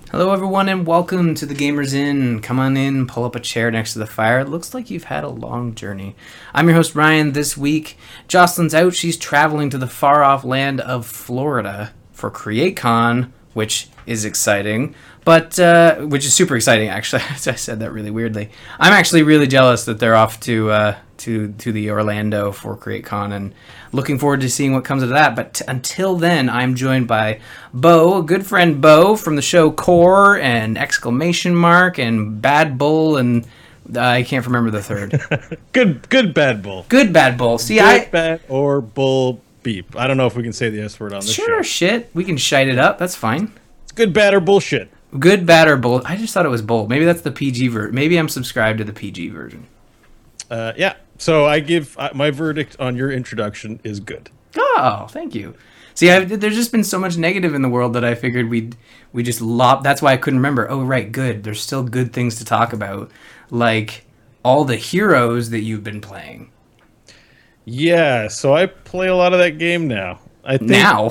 Hello, everyone, and welcome to the Gamers Inn. Come on in, pull up a chair next to the fire. It looks like you've had a long journey. I'm your host, Ryan. This week, Jocelyn's out. She's traveling to the far-off land of Florida for CreateCon, which is exciting, but which is super exciting, actually. I said that really weirdly. I'm actually really jealous that they're off to the Orlando for CreateCon, and looking forward to seeing what comes of that. But until then, I'm joined by Bo, a good friend Bo from the show Core and Exclamation Mark and Bad Bull, and I can't remember the third. Good bad bull. Good Bad Bull. See, Good bad or bull beep. I don't know if we can say the S word on this show. Sure, shit. We can shite it up. That's fine. It's good, bad, or bullshit. Good, bad, or bull. I just thought it was bull. Maybe that's the PG version. Maybe I'm subscribed to the PG version. Yeah. So I give my verdict on your introduction is good. Oh, thank you. See, there's just been so much negative in the world that I figured we just lop. That's why I couldn't remember. Oh, right, good. There's still good things to talk about, like all the heroes that you've been playing. Yeah. So I play a lot of that game now. I think Now,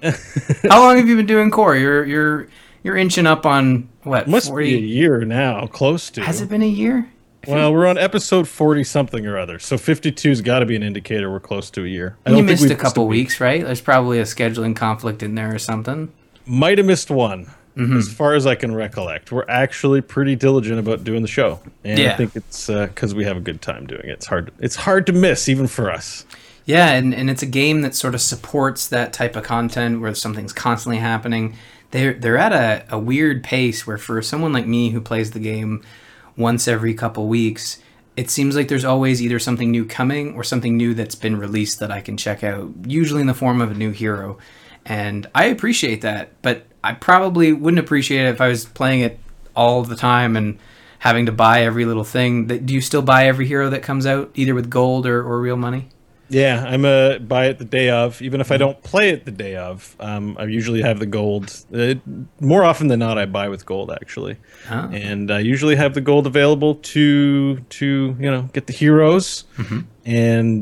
how long have you been doing Core? You're inching up on what? Must 40? be a year now, close to. Has it been a year? Well, we're on episode 40 something or other. So 52's got to be an indicator we're close to a year. You missed a couple weeks, right? There's probably a scheduling conflict in there or something. Might have missed one. As far as I can recollect, we're actually pretty diligent about doing the show, and Yeah. I think it's because we have a good time doing it. It's hard to miss, even for us. Yeah, and it's a game that sort of supports that type of content where something's constantly happening. They're at a weird pace where for someone like me who plays the game once every couple weeks, it seems like there's always either something new coming or something new that's been released that I can check out, usually in the form of a new hero. And I appreciate that, but I probably wouldn't appreciate it if I was playing it all the time and having to buy every little thing. Do you still buy every hero that comes out, either with gold or real money? Yeah, I'm a buy it the day of. Even if I don't play it the day of, I usually have the gold. More often than not, I buy with gold actually, and I usually have the gold available to get the heroes, and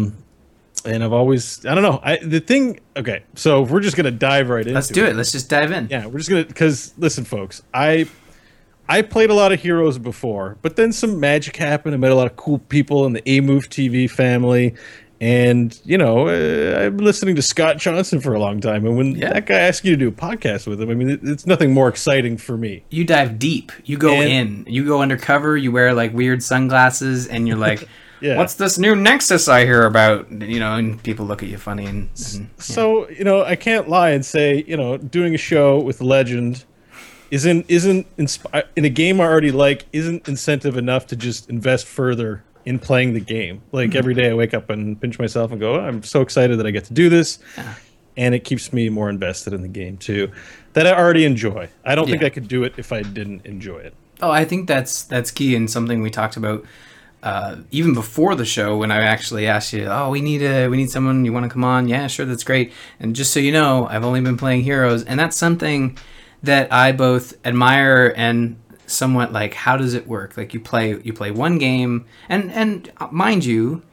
I've always I don't know Okay, so we're just gonna dive right into it. Let's do it. Let's just dive in. Yeah, we're just gonna because listen, folks, I played a lot of heroes before, but then some magic happened. I met a lot of cool people in the A-Move TV family. And, I've been listening to Scott Johnson for a long time. And when that guy asks you to do a podcast with him, I mean, it's nothing more exciting for me. You dive deep. You go in. You go undercover. You wear, like, weird sunglasses. And you're like, what's this new Nexus I hear about? And people look at you funny. So, I can't lie and say, doing a show with a legend isn't in a game I already like, isn't incentive enough to just invest further in playing the game. Like every day I wake up and pinch myself and go, I'm so excited that I get to do this. And it keeps me more invested in the game too, that I already enjoy. I don't think I could do it if I didn't enjoy it. Oh, I think that's key, and something we talked about even before the show when I actually asked you, we need someone, you want to come on? Yeah, sure, that's great. And just so you know, I've only been playing heroes, and that's something that I both admire and somewhat like, how does it work? Like you play one game, and mind you,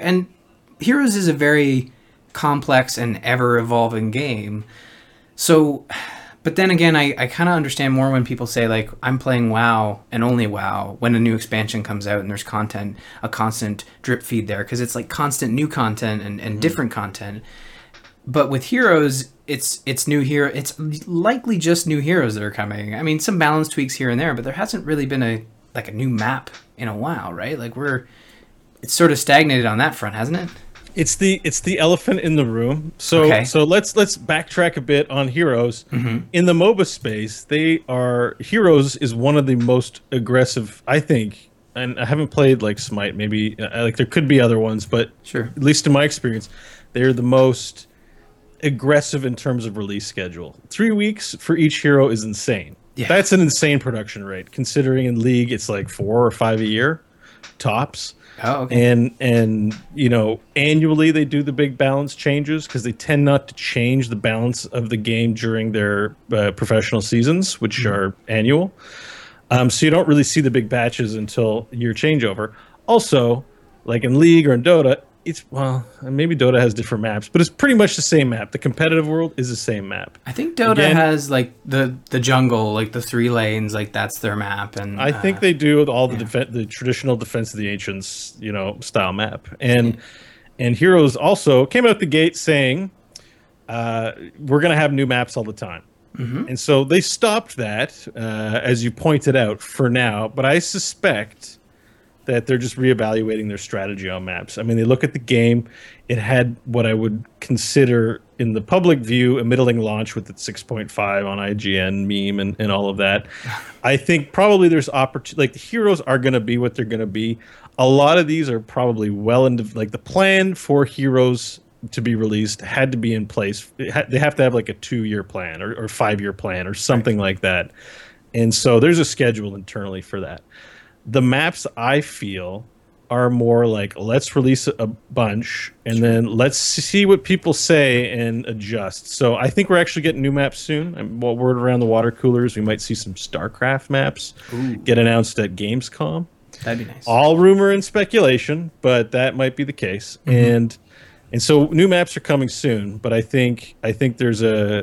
Heroes is a very complex and ever evolving game. So, but then again, I kind of understand more when people say like, I'm playing WoW and only WoW when a new expansion comes out and there's content, a constant drip feed there, because it's like constant new content and different content. But with Heroes, it's new hero. It's likely just new heroes that are coming. I mean, some balance tweaks here and there, but there hasn't really been a new map in a while, right? Like it's sort of stagnated on that front, hasn't it? It's the elephant in the room. So let's backtrack a bit on Heroes. In the MOBA space, Heroes is one of the most aggressive, I think. And I haven't played like Smite. Maybe like there could be other ones, but sure. At least in my experience, they're the most aggressive in terms of release schedule. 3 weeks for each hero is insane. Yeah. That's an insane production rate, considering in League it's like 4 or 5 a year tops. Oh, okay. And annually they do the big balance changes because they tend not to change the balance of the game during their professional seasons, which are annual. So you don't really see the big batches until year changeover. Also, like in League or in Dota, it's well, maybe Dota has different maps, but it's pretty much the same map. The competitive world is the same map. I think Dota has like the jungle, like the 3 lanes, like that's their map, and I think they do with all the traditional Defense of the Ancients, style map. And Heroes also came out the gate saying we're going to have new maps all the time. And so they stopped that, as you pointed out, for now. But I suspect that they're just reevaluating their strategy on maps. I mean, they look at the game. It had what I would consider, in the public view, a middling launch with its 6.5 on IGN meme and all of that. I think probably there's opportunity. Like, the Heroes are going to be what they're going to be. A lot of these are probably well into, like, the plan for Heroes to be released had to be in place. They have to have like a 2-year plan or 5-year plan or something like that. And so there's a schedule internally for that. The maps, I feel, are more like, let's release a bunch and then let's see what people say and adjust. So I think we're actually getting new maps soon. Well, word around the water coolers, we might see some StarCraft maps get announced at Gamescom. That'd be nice. All rumor and speculation, but that might be the case. And so new maps are coming soon, but I think they've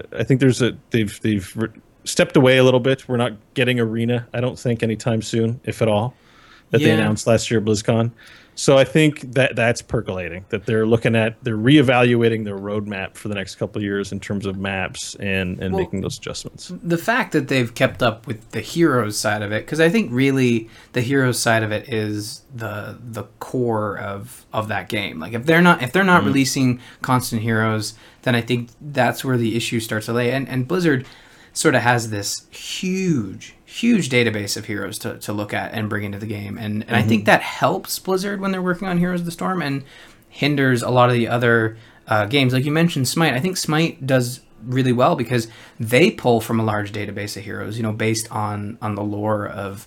stepped away a little bit. We're not getting Arena, I don't think, anytime soon, if at all, that they announced last year at BlizzCon. So I think that's percolating, that they're reevaluating their roadmap for the next couple of years in terms of maps and making those adjustments. The fact that they've kept up with the Heroes side of it, because I think really the Heroes side of it is the core of that game. Like if they're not releasing constant Heroes, then I think that's where the issue starts to lay. And Blizzard sort of has this huge database of heroes to look at and bring into the game. And I think that helps Blizzard when they're working on Heroes of the Storm and hinders a lot of the other games. Like you mentioned Smite. I think Smite does really well because they pull from a large database of heroes, based on the lore of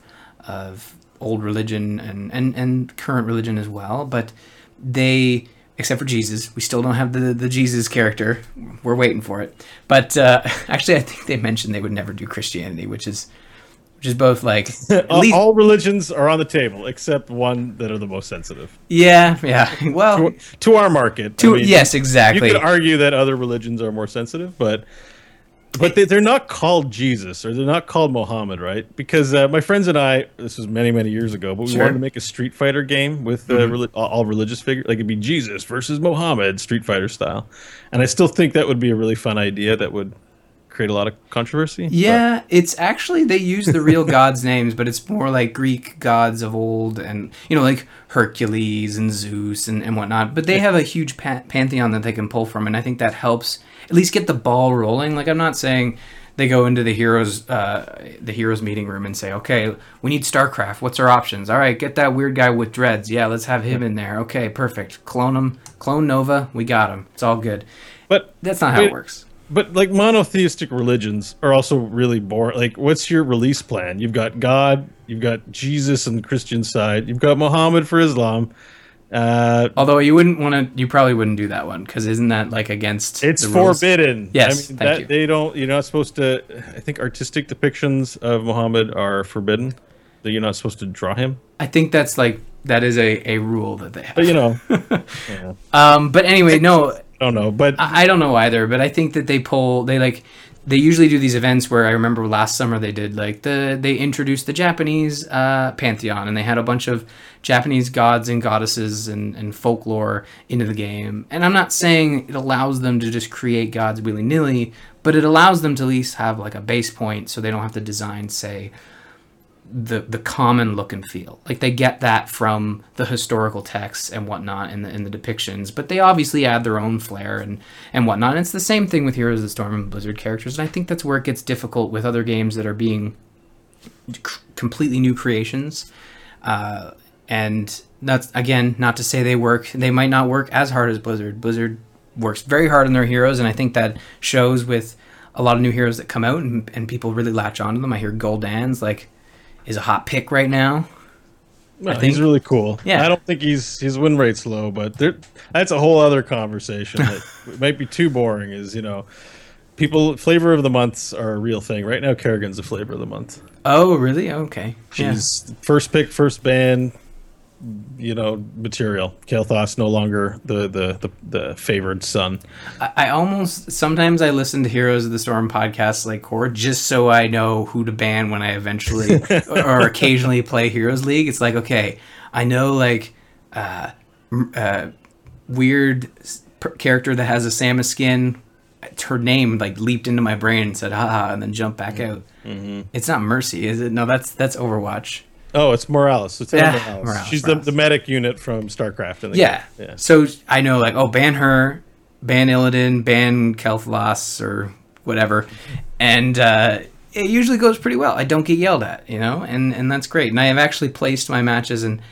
old religion and current religion as well. But they, except for Jesus, we still don't have the Jesus character. We're waiting for it. But actually, I think they mentioned they would never do Christianity, which is both like all religions are on the table except one that are the most sensitive. Yeah. Well, to our market. Yes, exactly. You could argue that other religions are more sensitive, but they're not called Jesus or they're not called Muhammad, right? Because my friends and I, this was many years ago, but we wanted to make a Street Fighter game with all religious figures. Like it'd be Jesus versus Muhammad, Street Fighter style. And I still think that would be a really fun idea that would create a lot of controversy. Yeah, it's actually, they use the real gods' names, but it's more like Greek gods of old and, like Hercules and Zeus and whatnot. But they have a huge pantheon that they can pull from, and I think that helps at least get the ball rolling. Like, I'm not saying they go into the heroes meeting room and say, okay, we need StarCraft. What's our options? All right, get that weird guy with dreads. Yeah, let's have him in there. Okay, perfect. Clone him. Clone Nova. We got him. It's all good. But that's not how it works. But like monotheistic religions are also really boring. Like, what's your release plan? You've got God, you've got Jesus on the Christian side, you've got Muhammad for Islam. Although you probably wouldn't do that one because isn't that like against? It's the rules? Forbidden. Yes, thank you. They don't. You're not supposed to. I think artistic depictions of Muhammad are forbidden. That you're not supposed to draw him. I think that is a rule that they have. But yeah. But anyway, no. I don't know, but I don't know either. But I think that they usually do these events where I remember last summer they did they introduced the Japanese pantheon and they had a bunch of Japanese gods and goddesses and folklore into the game. And I'm not saying it allows them to just create gods willy-nilly, but it allows them to at least have like a base point so they don't have to design, say, the common look and feel. Like they get that from the historical texts and whatnot in the depictions, but they obviously add their own flair and whatnot. And it's the same thing with Heroes of the Storm and Blizzard characters, and I think that's where it gets difficult with other games that are being completely new creations. And that's, again, not to say they might not work as hard as Blizzard. Blizzard works very hard on their heroes, and I think that shows with a lot of new heroes that come out and people really latch onto them. I hear Gul'dan's is a hot pick right now. No, he's really cool. Yeah. I don't think his win rate's low, but that's a whole other conversation that might be too boring. People, flavor of the months are a real thing. Right now, Kerrigan's the flavor of the month. Oh, really? Okay. She's first pick, first ban, material. Kael'thas no longer the favored son. I almost sometimes I listen to Heroes of the Storm podcasts like Core just so I know who to ban when I eventually or occasionally play Heroes League. It's like, okay, I know like weird character that has a Samus skin. Her name like leaped into my brain and said haha and then jumped back out. Mm-hmm. It's not Mercy, is it? No, that's Overwatch. Oh, it's Morales. It's Morales. She's the medic unit from StarCraft. Yeah. So I know like, oh, ban her, ban Illidan, ban Kael'thas or whatever. And it usually goes pretty well. I don't get yelled at, and that's great. And I have actually placed my matches and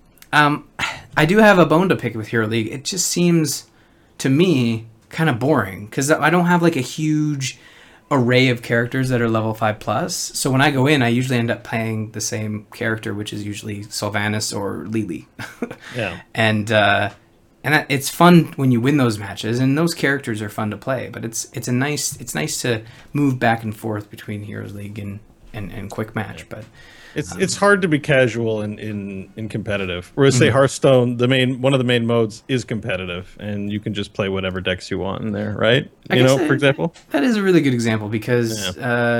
I do have a bone to pick with Hero League. It just seems to me kind of boring because I don't have like a huge array of characters that are level 5+. So when I go in, I usually end up playing the same character, which is usually Sylvanas or Lily. Yeah. And it's fun when you win those matches, and those characters are fun to play. But it's nice to move back and forth between Heroes League and Quick Match. But it's hard to be casual in competitive. Whereas say Hearthstone, one of the main modes is competitive, and you can just play whatever decks you want in there, right? For example. That is a really good example because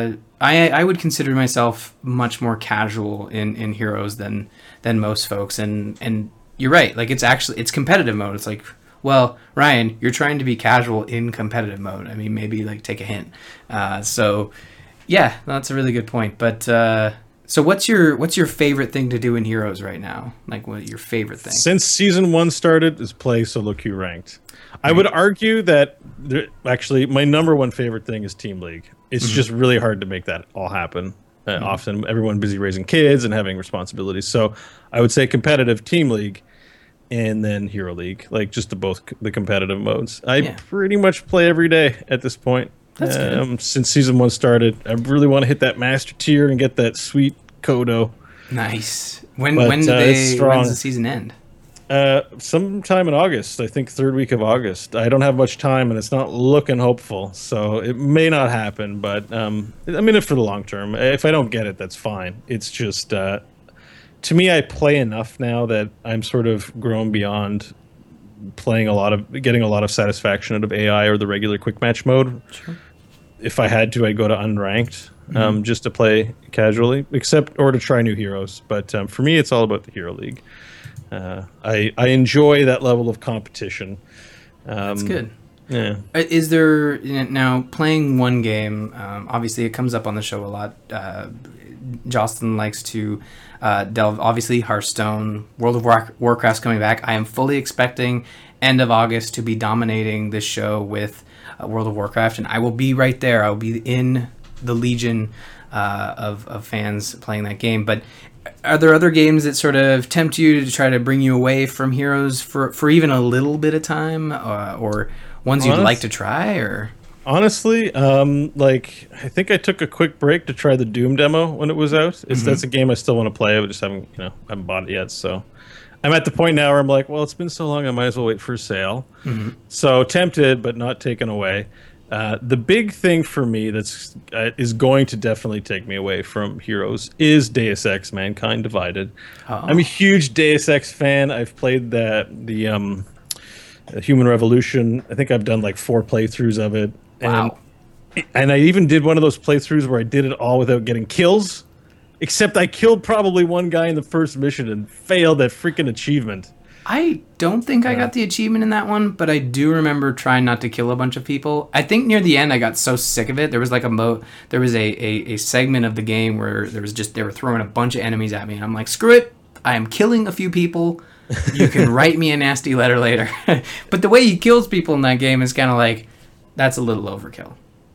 I would consider myself much more casual in Heroes than most folks, and you're right. Like it's competitive mode. It's like, well, Ryan, you're trying to be casual in competitive mode. I mean, maybe like take a hint. So yeah, that's a really good point. But so what's your favorite thing to do in Heroes right now? Like, what your favorite thing? Since Season 1 started is play solo queue ranked. I would argue that actually my number one favorite thing is Team League. It's just really hard to make that all happen. Often everyone busy raising kids and having responsibilities. So I would say competitive Team League and then Hero League, like just the competitive modes. I pretty much play every day at this point. That's good. Since Season 1 started, I really want to hit that Master Tier and get that sweet Kodo. Nice. When does the season end? Sometime in August. I think third week of August. I don't have much time, and it's not looking hopeful, so it may not happen. But I'm in it for the long term. If I don't get it, that's fine. It's just to me, I play enough now that I'm sort of grown beyond getting a lot of satisfaction out of AI or the regular quick match mode. Sure. If I had to, I'd go to unranked just to play casually, or to try new heroes. But for me, it's all about the Hero League. I enjoy that level of competition. That's good. Yeah. Is there now playing one game? Obviously, it comes up on the show a lot. Jocelyn likes to delve. Obviously, Hearthstone, World of Warcraft's coming back. I am fully expecting end of August to be dominating this show with World of Warcraft, and I will be right there. I will be in the legion of fans playing that game. But are there other games that sort of tempt you to try to bring you away from Heroes for even a little bit of time, or ones you'd like to try? Or honestly, I think I took a quick break to try the Doom demo when it was out. That's a game I still want to play. I just haven't bought it yet. So I'm at the point now where I'm like, well, it's been so long, I might as well wait for a sale. So tempted, but not taken away. The big thing for me that's is going to definitely take me away from Heroes is Deus Ex: Mankind Divided. I'm a huge Deus Ex fan. I've played the Human Revolution. I think I've done like 4 playthroughs of it. Wow. And I even did one of those playthroughs where I did it all without getting kills, except I killed probably one guy in the first mission and failed that freaking achievement. I don't think I got the achievement in that one, but I do remember trying not to kill a bunch of people. I think near the end I got so sick of it. There was like a segment of the game where they were throwing a bunch of enemies at me, and I'm like, screw it, I am killing a few people. You can write me a nasty letter later. But the way he kills people in that game is kind of like, that's a little overkill.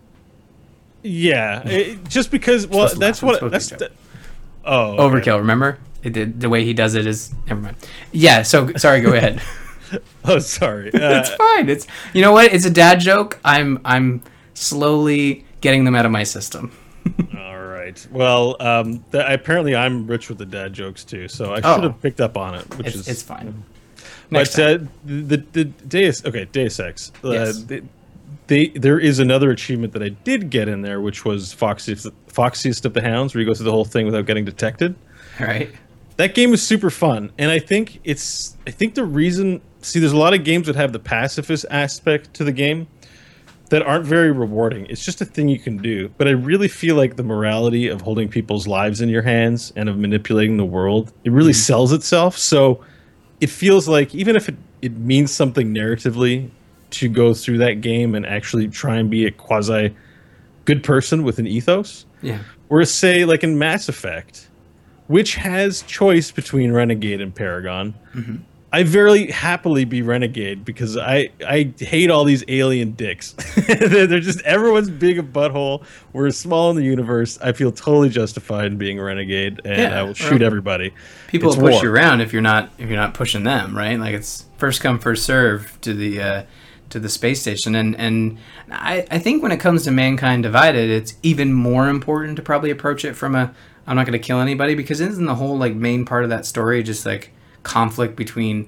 Yeah, just because. Well, overkill. Okay. Remember? The way he does it is never mind. Yeah. So sorry. Go ahead. Oh, sorry. It's fine. It's you know what? It's a dad joke. I'm slowly getting them out of my system. All right. Well, apparently I'm rich with the dad jokes too, so I should have picked up on it. It's fine. But the Deus Ex. Yes. There is another achievement that I did get in there, which was Foxiest of the Hounds, where you go through the whole thing without getting detected. All right. That game is super fun, and I think the reason. See, there's a lot of games that have the pacifist aspect to the game that aren't very rewarding. It's just a thing you can do. But I really feel like the morality of holding people's lives in your hands and of manipulating the world, it really sells itself. So it feels like even if it means something narratively to go through that game and actually try and be a quasi good person with an ethos. Yeah. Whereas say like in Mass Effect, which has choice between Renegade and Paragon. Mm-hmm. I very happily be Renegade because I hate all these alien dicks. They're just everyone's big a butthole. We're small in the universe. I feel totally justified in being a Renegade, and I will shoot everybody. People will push you around if you're not pushing them, right? Like it's first come first serve to the space station, and I think when it comes to Mankind Divided, it's even more important to probably approach it from a I'm not going to kill anybody, because isn't the whole like main part of that story just like conflict between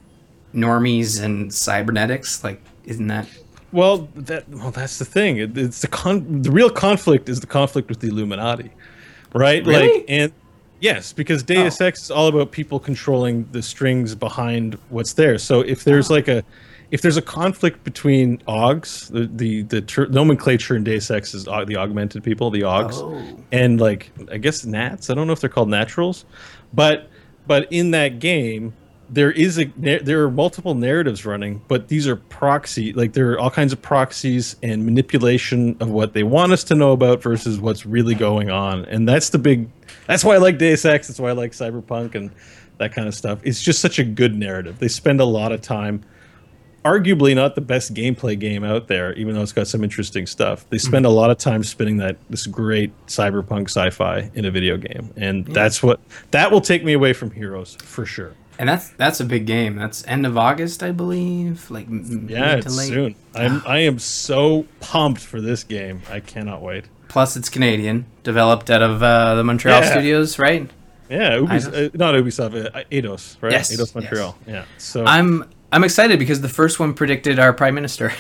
normies and cybernetics? Like, isn't that? Well, that's the thing. It's the real conflict is the conflict with the Illuminati, right? Really? Like, and yes, because Deus Ex is all about people controlling the strings behind what's there. So if there's if there's a conflict between Augs, the nomenclature in Deus Ex is the augmented people, the Augs, and like I guess Nats. I don't know if they're called Naturals, but in that game, there are multiple narratives running, but these are proxy. Like there are all kinds of proxies and manipulation of what they want us to know about versus what's really going on, and that's why I like Deus Ex. That's why I like Cyberpunk and that kind of stuff. It's just such a good narrative. They spend a lot of time. Arguably not the best gameplay game out there, even though it's got some interesting stuff. They spend a lot of time spinning this great cyberpunk sci-fi in a video game, and that will take me away from Heroes for sure. And that's a big game. That's end of August, I believe. Like it's soon. I am so pumped for this game. I cannot wait. Plus, it's Canadian, developed out of the Montreal studios, right? Yeah, not Ubisoft, Eidos, right? Yes, Eidos Montreal. Yes. Yeah. So I'm excited because the first one predicted our prime minister.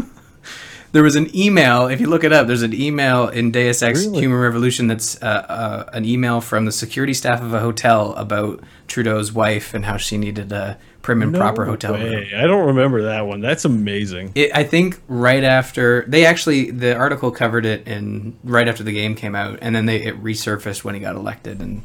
There was an email, if you look it up, there's an email in Deus Ex Human Revolution that's an email from the security staff of a hotel about Trudeau's wife and how she needed a prim and proper hotel room. I don't remember that one. That's amazing. I think right after, the article covered it right after the game came out, and then it resurfaced when he got elected, and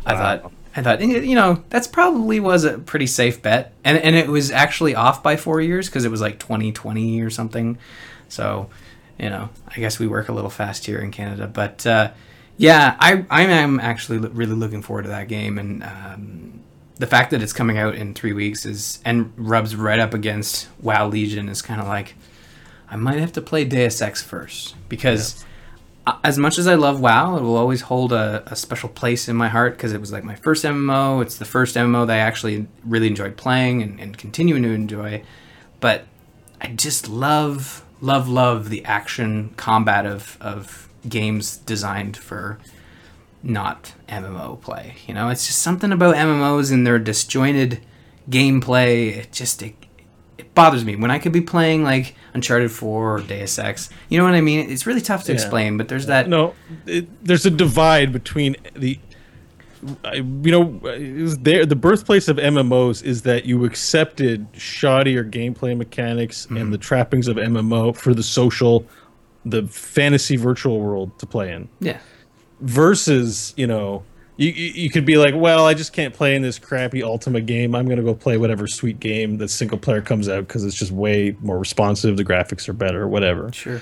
I thought, that's probably was a pretty safe bet. And it was actually off by 4 years because it was like 2020 or something. So, I guess we work a little fast here in Canada. But, I am actually really looking forward to that game. And the fact that it's coming out in 3 weeks and rubs right up against WoW Legion is kind of like, I might have to play Deus Ex first. Because... as much as I love WoW, it will always hold a special place in my heart because it was like my first MMO. It's the first MMO that I actually really enjoyed playing and continuing to enjoy. But I just love the action combat of games designed for not MMO play. It's just something about MMOs and their disjointed gameplay. It bothers me when I could be playing like Uncharted 4 or Deus Ex. You know what I mean? It's really tough to explain, but there's that. No, there's a divide between the. The birthplace of MMOs is that you accepted shoddier gameplay mechanics and the trappings of MMO for the fantasy virtual world to play in. Yeah. Versus, You could be like, well, I just can't play in this crappy Ultima game. I'm going to go play whatever sweet game that single player comes out because it's just way more responsive. The graphics are better, whatever. Sure.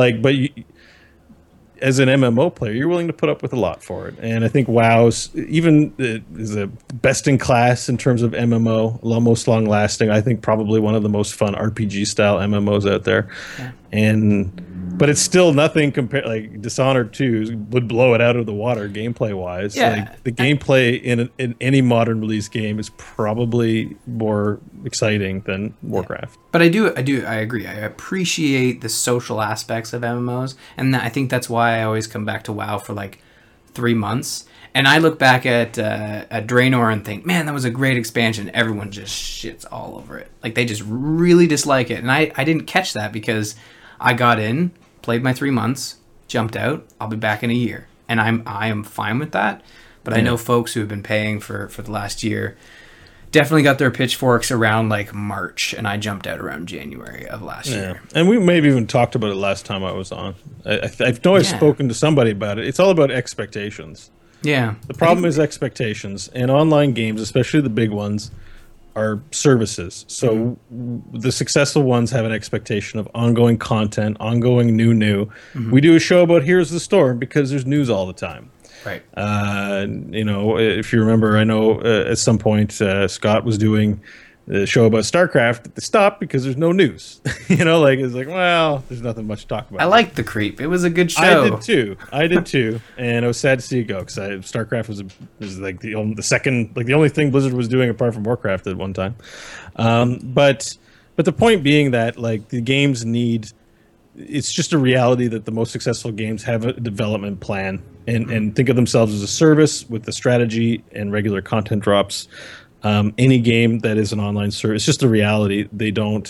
As an MMO player, you're willing to put up with a lot for it. And I think WoW's is a best in class in terms of MMO, most long lasting. I think probably one of the most fun RPG style MMOs out there. Yeah. But it's still nothing compared. Like Dishonored 2 would blow it out of the water gameplay wise. Yeah. Like the gameplay in any modern release game is probably more exciting than Warcraft. But I agree. I appreciate the social aspects of MMOs, and I think that's why I always come back to WoW for like 3 months. And I look back at Draenor and think, man, that was a great expansion. Everyone just shits all over it. Like they just really dislike it, and I didn't catch that because I got in, played my 3 months, jumped out. I'll be back in a year, and I am fine with that. But I know folks who have been paying for the last year definitely got their pitchforks around like March, and I jumped out around January of last year. And we maybe even talked about it last time I was on. I know I've spoken to somebody about it. It's all about expectations. Yeah. The problem is expectations, and online games, especially the big ones, are services. So the successful ones have an expectation of ongoing content, ongoing new. We do a show about Here's the Store because there's news all the time. Right. If you remember, I know at some point Scott was doing the show about StarCraft. They stopped because there's no news. It's like, well, there's nothing much to talk about. I liked The Creep. It was a good show. I did too. And I was sad to see it go because StarCraft was like the only thing Blizzard was doing apart from Warcraft at one time. But the point being that like the games need. It's just a reality that the most successful games have a development plan and think of themselves as a service with the strategy and regular content drops. Any game that is an online service, it's just a reality. They don't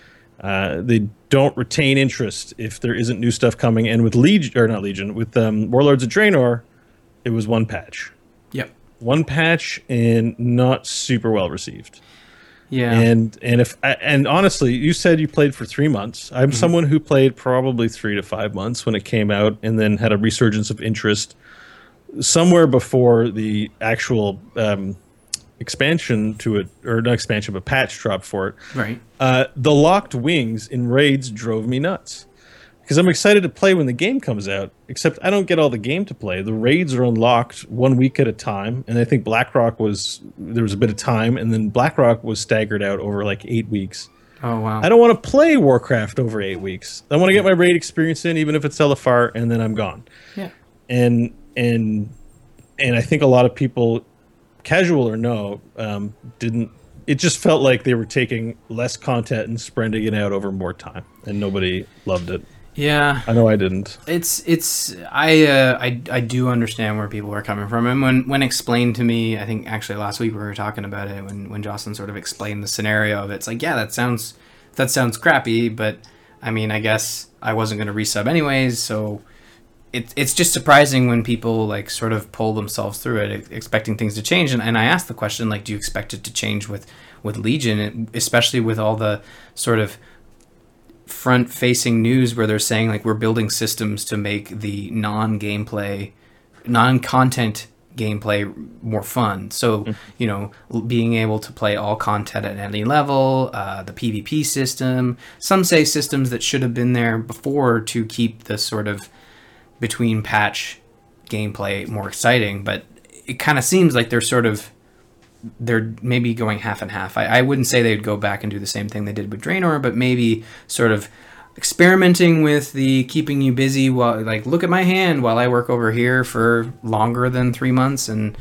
retain interest if there isn't new stuff coming. And with with Warlords of Draenor, it was one patch. Yep. One patch and not super well received. Yeah. And honestly, you said you played for 3 months. I'm someone who played probably 3 to 5 months when it came out and then had a resurgence of interest somewhere before the actual expansion to it, or not expansion, but patch dropped for it. Right. The locked wings in raids drove me nuts. Because I'm excited to play when the game comes out, except I don't get all the game to play. The raids are unlocked 1 week at a time, and I think there was a bit of time, and then BlackRock was staggered out over like 8 weeks. Oh, wow. I don't want to play Warcraft over 8 weeks. I want to get my raid experience in, even if it's LFR, and then I'm gone. Yeah. And I think a lot of people, casual or no, didn't. It just felt like they were taking less content and spreading it out over more time, and nobody loved it. Yeah, I know I didn't. I do understand where people are coming from, and when explained to me, I think actually last week we were talking about it when Jocelyn sort of explained the scenario of it. It's like, yeah, that sounds crappy, but I mean, I guess I wasn't going to resub anyways, so it's just surprising when people like sort of pull themselves through it, expecting things to change. And I asked the question, like, do you expect it to change with Legion, especially with all the sort of front-facing news where they're saying like we're building systems to make the non-content gameplay more fun. So, being able to play all content at any level, the PvP system, some say systems that should have been there before to keep the sort of between patch gameplay more exciting, but it kind of seems like they're maybe going half and half. I wouldn't say they'd go back and do the same thing they did with Draenor, but maybe sort of experimenting with the keeping you busy while, like, look at my hand while I work over here for longer than 3 months. And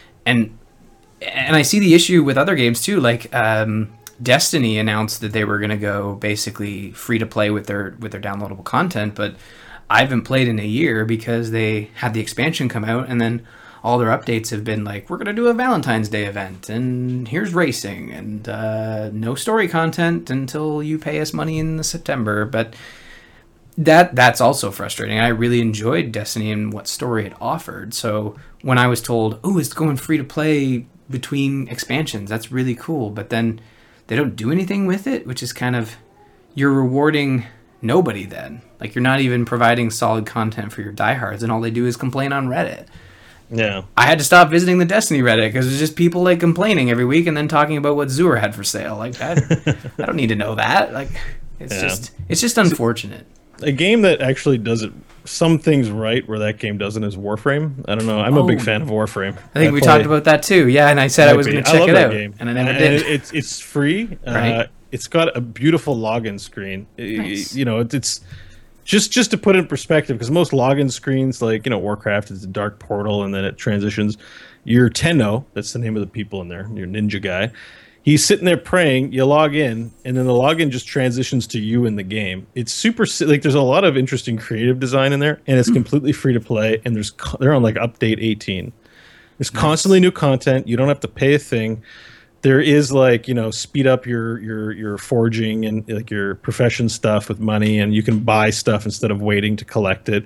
I see the issue with other games too. Like, Destiny announced that they were going to go basically free to play with their downloadable content, but I haven't played in a year because they had the expansion come out, and then all their updates have been like, we're going to do a Valentine's Day event, and here's racing, and no story content until you pay us money in September. But that's also frustrating. I really enjoyed Destiny and what story it offered. So when I was told, oh, it's going free to play between expansions, that's really cool. But then they don't do anything with it, which is kind of, you're rewarding nobody then. Like, you're not even providing solid content for your diehards, and all they do is complain on Reddit. Yeah, I had to stop visiting the Destiny Reddit because it's just people like complaining every week and then talking about what Zur had for sale. Like, I don't need to know that. Like, it's just unfortunate. A game that actually does some things right where that game doesn't is Warframe. I don't know. I'm a big fan of Warframe. I think we talked about that too. Yeah, and I said I was going to check it out, game. And I never did. It's free. Right. It's got a beautiful login screen. Nice. It's just to put it in perspective, because most login screens, like, Warcraft is a dark portal and then it transitions. You're Tenno, that's the name of the people in there, your ninja guy. He's sitting there praying, you log in, and then the login just transitions to you in the game. It's super, like, there's a lot of interesting creative design in there, and it's completely free to play, and they're on like update 18. There's constantly new content. You don't have to pay a thing. There is, like, speed up your forging and like your profession stuff with money, and you can buy stuff instead of waiting to collect it.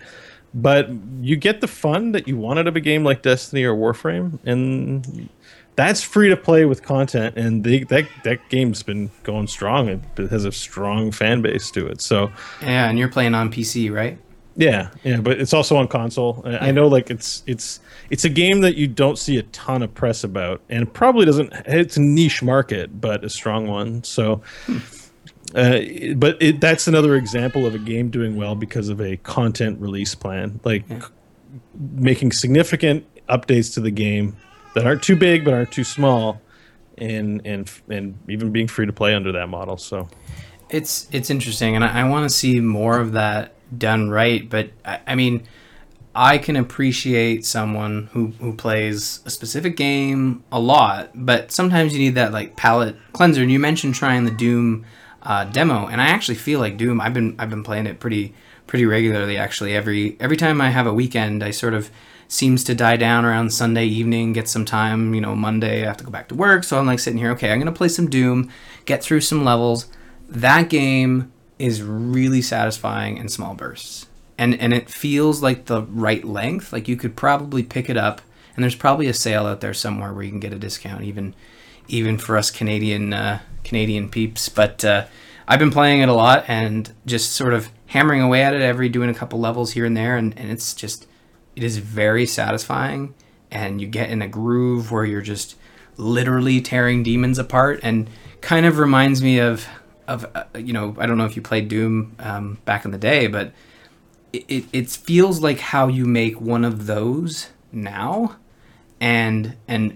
but you get the fun that you want out of a game like Destiny or Warframe, and that's free to play with content. And that game's been going strong. It has a strong fan base to it. So Yeah, and you're playing on PC, right? yeah, but it's also on console. I know, like it's a game that you don't see a ton of press about, and it probably doesn't. It's a niche market, but a strong one. So. That's another example of a game doing well because of a content release plan, like making significant updates to the game that aren't too big but aren't too small, and even being free to play under that model. So it's interesting, and I want to see more of that done right. But I mean, I can appreciate someone who plays a specific game a lot, but sometimes you need that like palate cleanser. And you mentioned trying the Doom demo, and I actually feel like Doom. I've been playing it pretty regularly. Actually, every time I have a weekend, I sort of seems to die down around Sunday evening. Get some time, Monday I have to go back to work, so I'm like sitting here. Okay, I'm gonna play some Doom, get through some levels. That game is really satisfying in small bursts, and it feels like the right length. Like you could probably pick it up, and there's probably a sale out there somewhere where you can get a discount, even for us Canadian peeps. But I've been playing it a lot and just sort of hammering away at it, doing a couple levels here and there, and it is very satisfying, and you get in a groove where you're just literally tearing demons apart, and kind of reminds me of I don't know if you played Doom back in the day, but it feels like how you make one of those now, and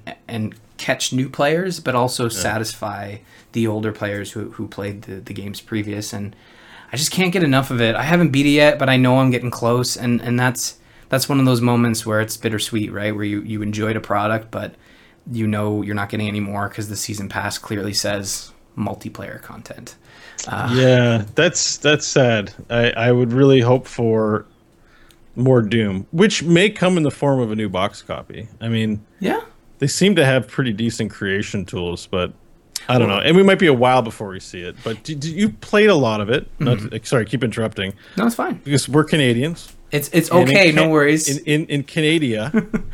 catch new players, but also satisfy the older players who played the games previous. And I just can't get enough of it. I haven't beat it yet, but I know I'm getting close, and that's one of those moments where it's bittersweet, right? Where you enjoyed a product, but you're not getting any more because the season pass clearly says multiplayer content. Yeah, that's sad. I would really hope for more Doom, which may come in the form of a new box copy. I mean, yeah, they seem to have pretty decent creation tools, but I don't know. And we might be a while before we see it. But you played a lot of it. Sorry, keep interrupting. No, it's fine. Because we're Canadians. It's okay, no worries. In Canada,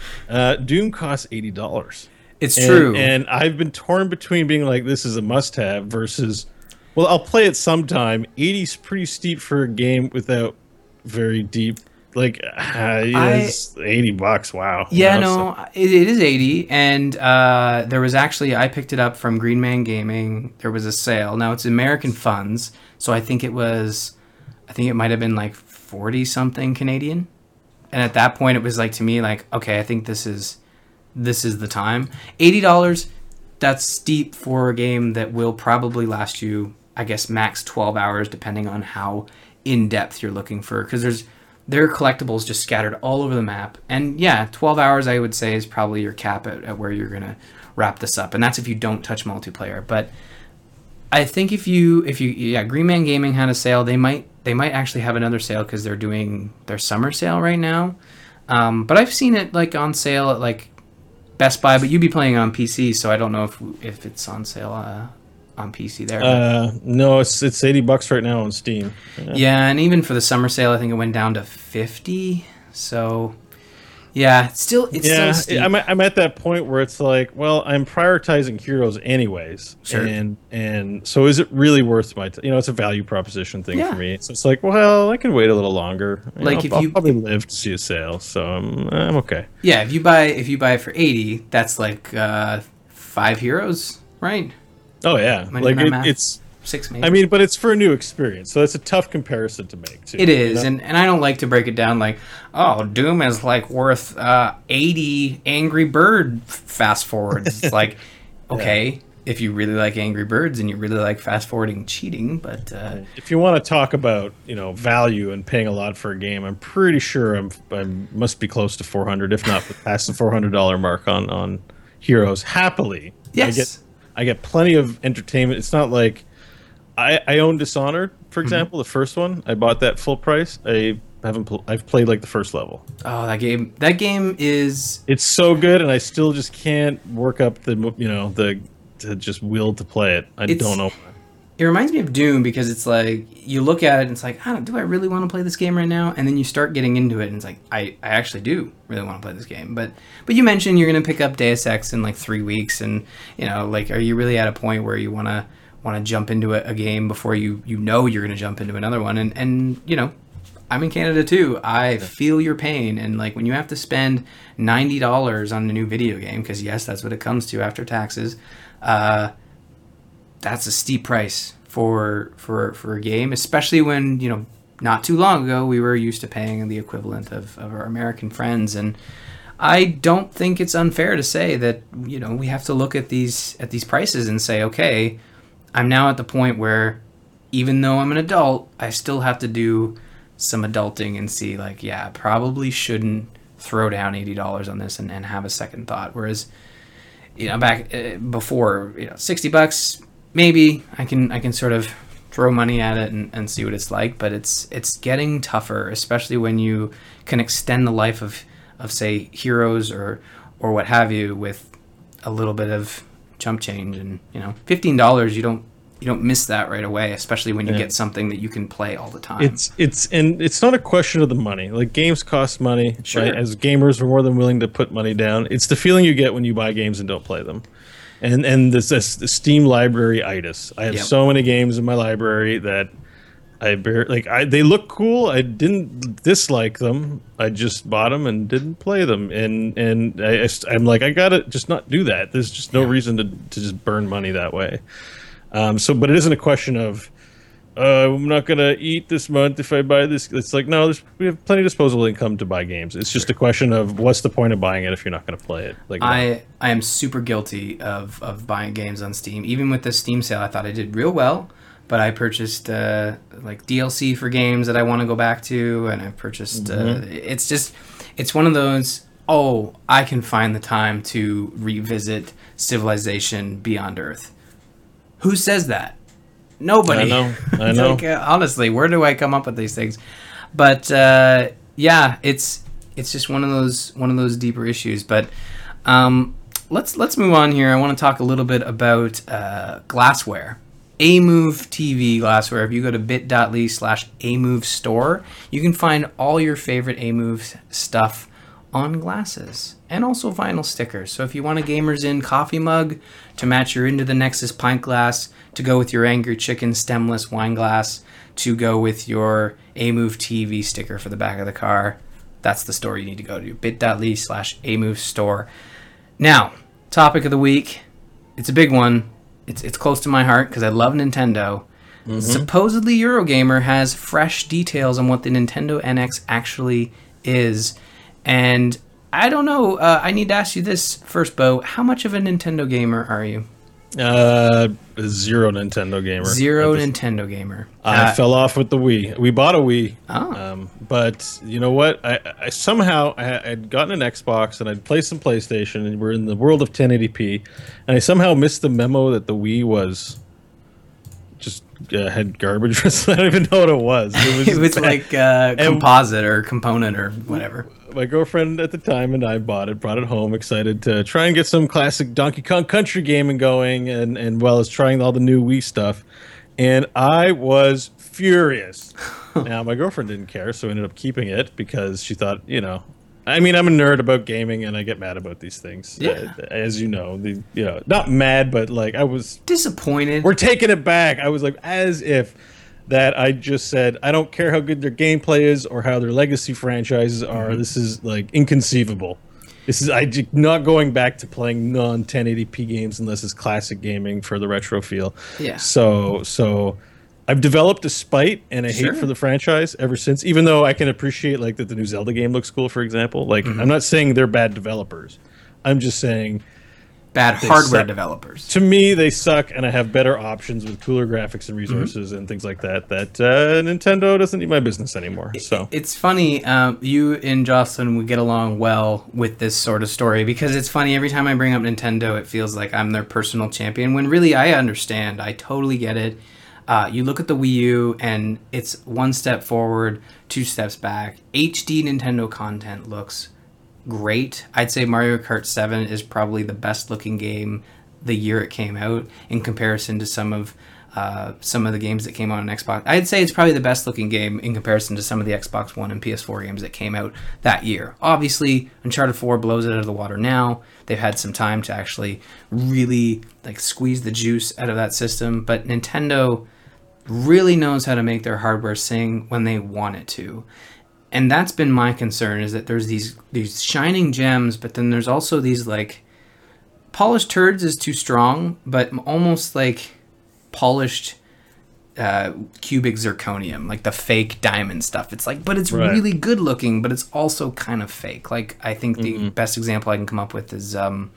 Doom costs $80. It's true. And I've been torn between being like, this is a must-have versus, well, I'll play it sometime. 80's pretty steep for a game without very deep. Like, it's $80. Wow. Yeah, it is 80. And there was actually, I picked it up from Green Man Gaming. There was a sale. Now it's American funds, so I think it might have been like 40 something Canadian. And at that point, it was like, to me, like, okay, I think this is the time. $80, that's steep for a game that will probably last you, I guess, max 12 hours, depending on how in depth you're looking for. Because there are collectibles just scattered all over the map. And yeah, 12 hours, I would say, is probably your cap at where you're going to wrap this up. And that's if you don't touch multiplayer. But I think if you Green Man Gaming had a sale, they might actually have another sale because they're doing their summer sale right now. But I've seen it like on sale at like Best Buy, but you'd be playing on PC, so I don't know if it's on sale on PC there. No, it's $80 right now on Steam. Yeah, and even for the summer sale, I think it went down to 50. So yeah, it's still steep. I'm at that point where it's like, well, I'm prioritizing Heroes anyways, sure. and so is it really worth my time? It's a value proposition thing for me. So it's like, well, I can wait a little longer. I'll probably live to see a sale, so I'm okay. Yeah, if you buy it for 80, that's like 5 Heroes, right? Oh yeah, like it's 6 maybe. I mean, but it's for a new experience, so it's a tough comparison to make too. It is, and I don't like to break it down like, oh, Doom is like worth 80 Angry Bird fast forwards. It's like, okay, if you really like Angry Birds and you really like fast forwarding cheating, but if you want to talk about value and paying a lot for a game, I'm pretty sure I must be close to 400, if not past the $400 mark on Heroes. Happily, yes. I get plenty of entertainment. It's not like I own Dishonored, for example, the first one. I bought that full price. I've played like the first level. Oh, that game is, it's so good, and I still just can't work up the to just will to play it. I don't know why. It reminds me of Doom because it's like you look at it and it's like, do I really want to play this game right now? And then you start getting into it and it's like, I actually do really want to play this game. But you mentioned you're going to pick up Deus Ex in like 3 weeks, and like, are you really at a point where you want to jump into a game before you know you're going to jump into another one? And I'm in Canada too. I feel your pain, and like when you have to spend $90 on a new video game, because yes, that's what it comes to after taxes. That's a steep price for a game, especially when not too long ago we were used to paying the equivalent of our American friends. And I don't think it's unfair to say that we have to look at these prices and say, okay, I'm now at the point where even though I'm an adult, I still have to do some adulting and see like, yeah, probably shouldn't throw down $80 on this and have a second thought. Whereas back before, $60, maybe I can sort of throw money at it and see what it's like. But it's getting tougher, especially when you can extend the life of say Heroes or what have you with a little bit of chump change. And $15, you don't miss that right away, especially when you get something that you can play all the time. It's not a question of the money. Like, games cost money. Sure. Right? As gamers, we're more than willing to put money down. It's the feeling you get when you buy games and don't play them. And this Steam library itis. I have so many games in my library that they look cool. I didn't dislike them. I just bought them and didn't play them. And I'm like, I gotta just not do that. There's just no reason to just burn money that way. But it isn't a question of I'm not gonna eat this month if I buy this. It's like, no, we have plenty of disposable income to buy games. It's just a question of what's the point of buying it if you're not gonna play it. Like, I am super guilty of buying games on Steam. Even with the Steam sale, I thought I did real well, but I purchased like DLC for games that I want to go back to, and I purchased. It's one of those. Oh, I can find the time to revisit Civilization Beyond Earth. Who says that? Nobody. I know. Like, honestly, where do I come up with these things? But it's just one of those deeper issues. But let's move on here. I want to talk a little bit about glassware. Amove TV glassware. If you go to bit.ly/Amove store, you can find all your favorite Amove stuff on glasses and also vinyl stickers. So if you want a Gamers Inn coffee mug to match your Into the Nexus pint glass, to go with your Angry Chicken stemless wine glass, to go with your Amove TV sticker for the back of the car, that's the store you need to go to. bit.ly/Amove store. Now, topic of the week. It's a big one. It's close to my heart because I love Nintendo. Mm-hmm. Supposedly Eurogamer has fresh details on what the Nintendo NX actually is. And I don't know. I need to ask you this first, Bo. How much of a Nintendo gamer are you? Zero Nintendo gamer. Zero Nintendo gamer. I fell off with the Wii. We bought a Wii. Oh. But you know what? I somehow I'd gotten an Xbox and I'd play some PlayStation, and we're in the world of 1080p, and I somehow missed the memo that the Wii was just had garbage. I don't even know what it was. It was like composite or component or whatever. My girlfriend at the time and I brought it home, excited to try and get some classic Donkey Kong Country gaming going, and well as trying all the new Wii stuff. And I was furious. Now, my girlfriend didn't care, so ended up keeping it because she thought, I mean, I'm a nerd about gaming, and I get mad about these things. Yeah. As you know, not mad, but like I was disappointed. We're taking it back. I was like, as if that I just said, I don't care how good their gameplay is or how their legacy franchises are. Mm-hmm. This is like inconceivable. I'm not going back to playing non-1080p games unless it's classic gaming for the retro feel. Yeah. So I've developed a spite and a hate for the franchise ever since, even though I can appreciate like that the new Zelda game looks cool, for example. Like, I'm not saying they're bad developers. I'm just saying bad hardware developers. To me, they suck, and I have better options with cooler graphics and resources and things like that. Nintendo doesn't need my business anymore. So it's funny. You and Jocelyn would get along well with this sort of story because it's funny. Every time I bring up Nintendo, it feels like I'm their personal champion. When really, I understand. I totally get it. You look at the Wii U, and it's one step forward, two steps back. HD Nintendo content looks great. I'd say Mario Kart 7 is probably the best looking game the year it came out in comparison to some of some of the games that came out on Xbox. I'd say it's probably the best looking game in comparison to some of the Xbox One and PS4 games that came out that year. Obviously, Uncharted 4 blows it out of the water now. They've had some time to actually really like squeeze the juice out of that system, but Nintendo really knows how to make their hardware sing when they want it to. And that's been my concern, is that there's these shining gems, but then there's also these like polished turds is too strong, but almost like polished cubic zirconium, like the fake diamond stuff. It's like, but it's really good looking, but it's also kind of fake. Like I think the best example I can come up with is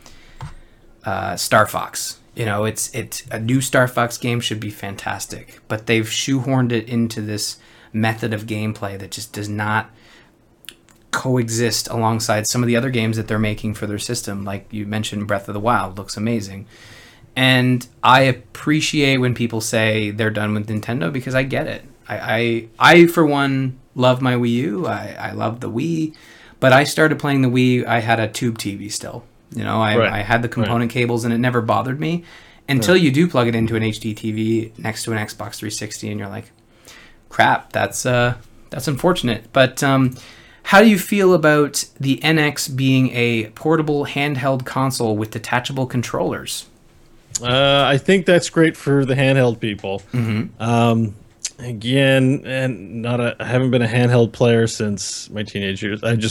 Star Fox. You know, it's a new Star Fox game should be fantastic, but they've shoehorned it into this method of gameplay that just does not coexist alongside some of the other games that they're making for their system. Like you mentioned, Breath of the Wild looks amazing. And I appreciate when people say they're done with Nintendo, because I get it. I for one, love my Wii U. I love the Wii. But I started playing the Wii, I had a tube TV still. You know, I had the component cables, and it never bothered me until you do plug it into an HD TV next to an Xbox 360, and you're like, crap, that's unfortunate. But how do you feel about the NX being a portable handheld console with detachable controllers? I think that's great for the handheld people. Again, and I haven't been a handheld player since my teenage years. I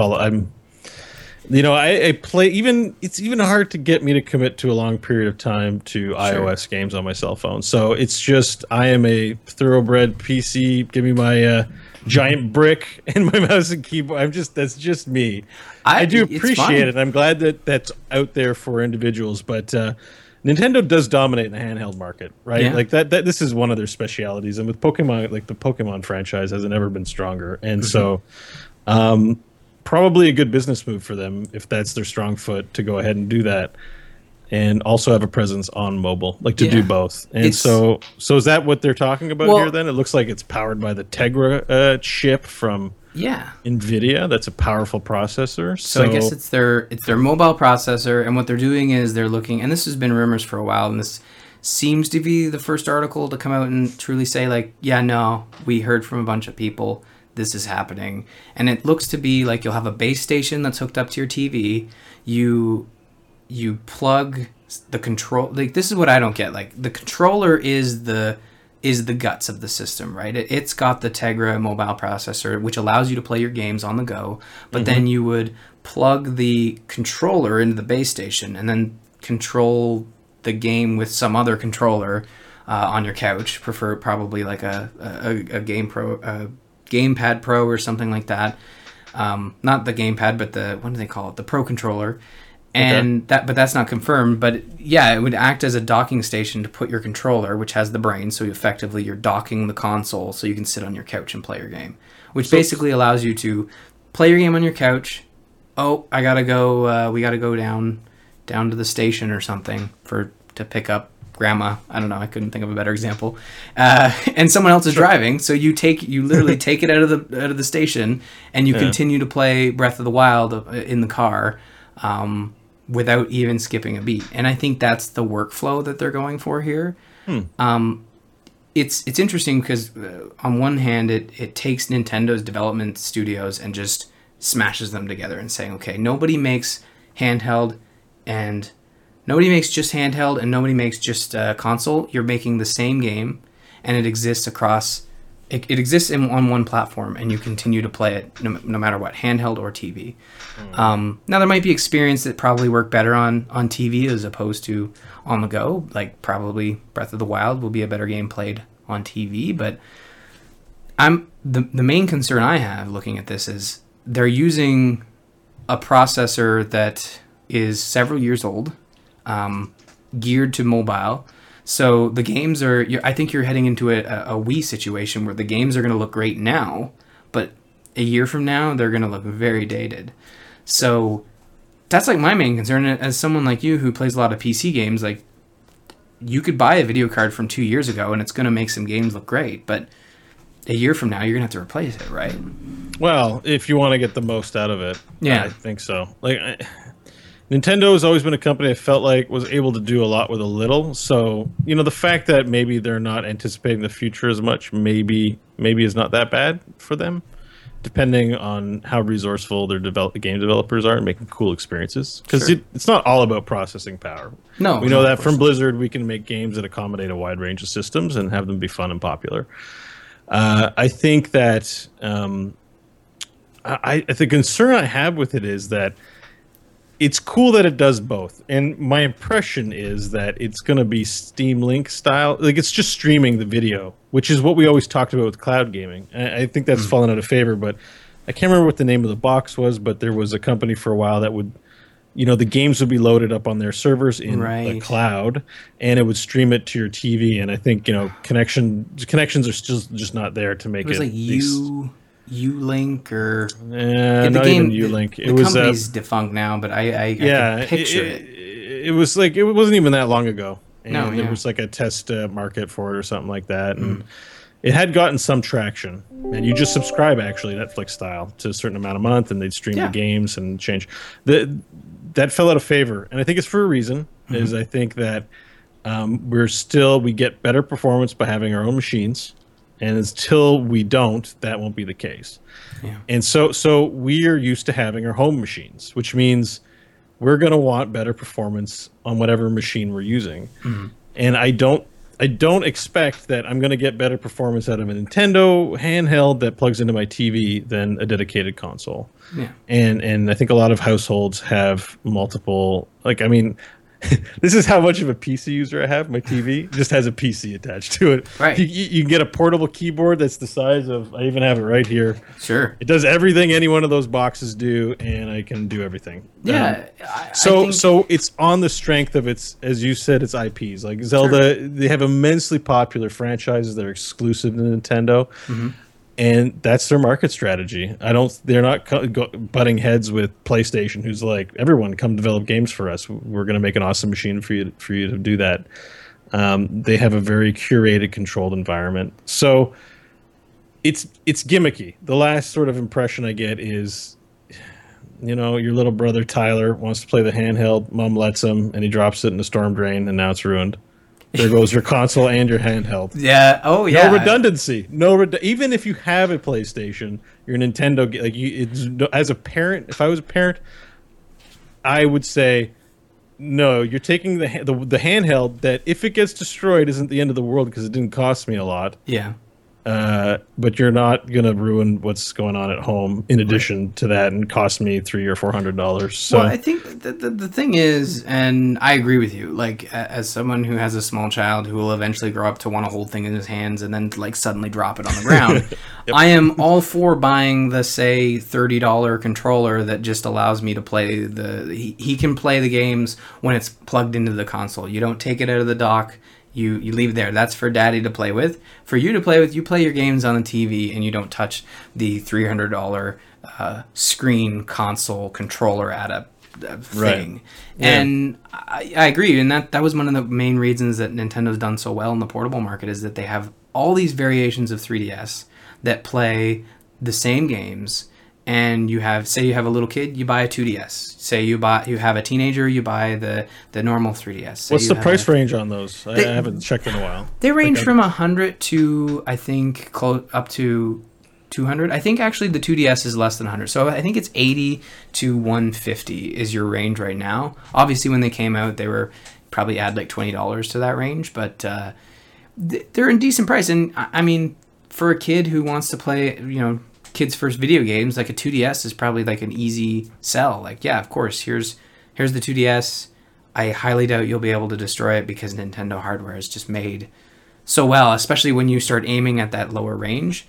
play, it's even hard to get me to commit to a long period of time to iOS games on my cell phone. So it's just, I am a thoroughbred PC. Give me my giant brick and my mouse and keyboard. That's just me. I do appreciate it. I'm glad that that's out there for individuals, but Nintendo does dominate in the handheld market, right? Yeah. Like that this is one of their specialities, and with Pokemon, like the Pokemon franchise hasn't ever been stronger, and so probably a good business move for them if that's their strong foot, to go ahead and do that, and also have a presence on mobile, like to do both. And so is that what they're talking about here? Then it looks like it's powered by the Tegra chip from NVIDIA. That's a powerful processor. So I guess it's their mobile processor, and what they're doing is they're looking, and this has been rumors for a while, and this seems to be the first article to come out and truly say, like, yeah, no, we heard from a bunch of people, this is happening. And it looks to be like you'll have a base station that's hooked up to your TV. You plug the control, like, this is what I don't get. Like, the controller is the guts of the system, right? It's got the Tegra mobile processor, which allows you to play your games on the go, but then you would plug the controller into the base station and then control the game with some other controller on your couch, probably like a Gamepad Pro or something like that. Not the Gamepad, but what do they call it? The Pro controller. And but that's not confirmed. But yeah, it would act as a docking station to put your controller, which has the brain. So effectively, you're docking the console so you can sit on your couch and play your game, which basically allows you to play your game on your couch. Oh, I gotta go. We gotta go down to the station or something to pick up grandma. I don't know. I couldn't think of a better example. And someone else is driving, so you literally take it out of the station, and you continue to play Breath of the Wild in the car. Without even skipping a beat. And I think that's the workflow that they're going for here. It's interesting because on one hand, it takes Nintendo's development studios and just smashes them together and saying, okay, nobody makes handheld, and nobody makes just handheld, and nobody makes just console. You're making the same game, and it exists across... It exists on one platform, and you continue to play it no matter what, handheld or TV. Now, there might be experience that probably work better on TV as opposed to on the go. Like, probably Breath of the Wild will be a better game played on TV. But the main concern I have looking at this is they're using a processor that is several years old, geared to mobile. So the games I think you're heading into a Wii situation where the games are going to look great now, but a year from now, they're going to look very dated. So that's like my main concern. As someone like you who plays a lot of PC games, like, you could buy a video card from 2 years ago and it's going to make some games look great, but a year from now, you're going to have to replace it, right? Well, if you want to get the most out of it, I think so. Like, Nintendo has always been a company I felt like was able to do a lot with a little. So, the fact that maybe they're not anticipating the future as much, maybe is not that bad for them, depending on how resourceful their game developers are and making cool experiences. Because Sure. it's not all about processing power. No, We no, know of that course from not. Blizzard, we can make games that accommodate a wide range of systems and have them be fun and popular. I think that the concern I have with it is that it's cool that it does both, and my impression is that it's going to be Steam Link style, like it's just streaming the video, which is what we always talked about with cloud gaming. I think that's fallen out of favor, but I can't remember what the name of the box was, but there was a company for a while that would, the games would be loaded up on their servers in the Right. cloud, and it would stream it to your TV. And I think connections are still just not there to make It was like these- Ulink or not even Ulink. The company's defunct now, but I could picture it. It was like it wasn't even that long ago, and No, there yeah. was like a test market for it or something like that, and it had gotten some traction. And you just subscribe actually Netflix style to a certain amount a month, and they'd stream Yeah. the games and change. That fell out of favor, and I think it's for a reason. Is I think that we get better performance by having our own machines. And until we don't, that won't be the case. Yeah. And so we are used to having our home machines, which means we're going to want better performance on whatever machine we're using. And I don't expect that I'm going to get better performance out of a Nintendo handheld that plugs into my TV than a dedicated console. Yeah. And I think a lot of households have multiple, this is how much of a PC user I have. My TV just has a PC attached to it. Right. You can get a portable keyboard that's the size of, I even have it right here. Sure. It does everything any one of those boxes do, and I can do everything. Yeah. So it's on the strength of its, as you said, its IPs. Like Zelda, they have immensely popular franchises that are exclusive to Nintendo. And that's their market strategy. They're not butting heads with PlayStation, who's like, everyone come develop games for us. We're going to make an awesome machine for you to do that. They have a very curated, controlled environment. So it's gimmicky. The last sort of impression I get is, your little brother Tyler wants to play the handheld. Mom lets him, and he drops it in the storm drain, and now it's ruined. There goes your console and your handheld. Yeah. Oh, yeah. No redundancy. Even if you have a PlayStation, your Nintendo, as a parent, if I was a parent, I would say, no, you're taking the handheld that if it gets destroyed isn't the end of the world because it didn't cost me a lot. Yeah. But you're not gonna ruin what's going on at home in addition to that and cost me $300 or $400. So Well, I think the thing is, and I agree with you, like as someone who has a small child who will eventually grow up to want to hold things in his hands and then like suddenly drop it on the ground, I am all for buying the, say, $30 controller that just allows me to play he can play the games when it's plugged into the console. You don't take it out of the dock. You leave it there. That's for daddy to play with. For you to play with, you play your games on the TV and you don't touch the $300 screen console controller at a thing. Right. Yeah. And I agree. And that was one of the main reasons that Nintendo's done so well in the portable market is that they have all these variations of 3DS that play the same games. And you have a little kid, you buy a 2DS. Say you have a teenager, you buy the normal 3DS. Say what's you the price range on those? I They- haven't checked in a while. They range from 100 to, I think, up to 200. I think actually the 2DS is less than 100. So I think it's 80 to 150 is your range right now. Obviously, when they came out, they were probably add like $20 to that range, but they're in decent price. And I mean, for a kid who wants to play, kids' first video games, like a 2DS is probably like an easy sell. Like, yeah, of course, here's the 2DS. I highly doubt you'll be able to destroy it because Nintendo hardware is just made so well, especially when you start aiming at that lower range.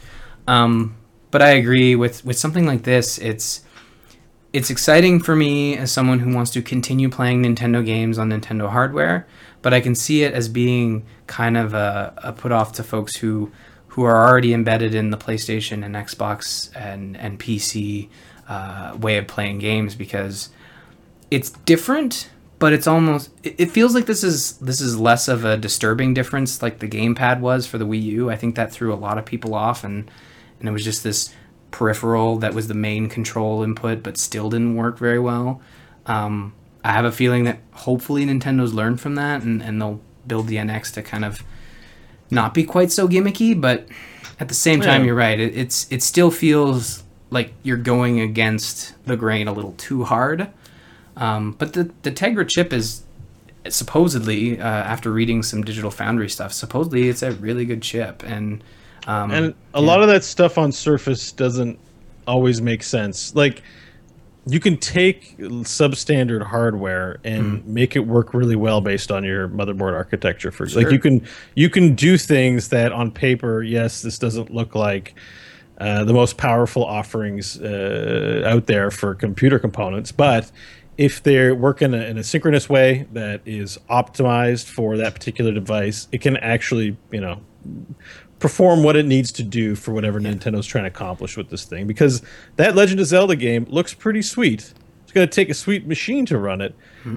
But I agree with something like this. It's exciting for me as someone who wants to continue playing Nintendo games on Nintendo hardware, but I can see it as being kind of a put off to folks who are already embedded in the PlayStation and Xbox and PC way of playing games, because it's different, but it's almost, it feels like this is less of a disturbing difference like the gamepad was for the Wii U. I think that threw a lot of people off, and it was just this peripheral that was the main control input but still didn't work very well. I I have a feeling that hopefully Nintendo's learned from that, and they'll build the NX to kind of not be quite so gimmicky, but at the same time, you're right. It still feels like you're going against the grain a little too hard. But the Tegra chip is supposedly, after reading some Digital Foundry stuff, supposedly it's a really good chip. And a lot of that stuff on Surface doesn't always make sense. Like, you can take substandard hardware and make it work really well based on your motherboard architecture. Like, you can do things that on paper, yes, this doesn't look like the most powerful offerings out there for computer components, but if they work in a synchronous way that is optimized for that particular device, it can actually, perform what it needs to do for whatever Nintendo's trying to accomplish with this thing. Because that Legend of Zelda game looks pretty sweet. It's going to take a sweet machine to run it.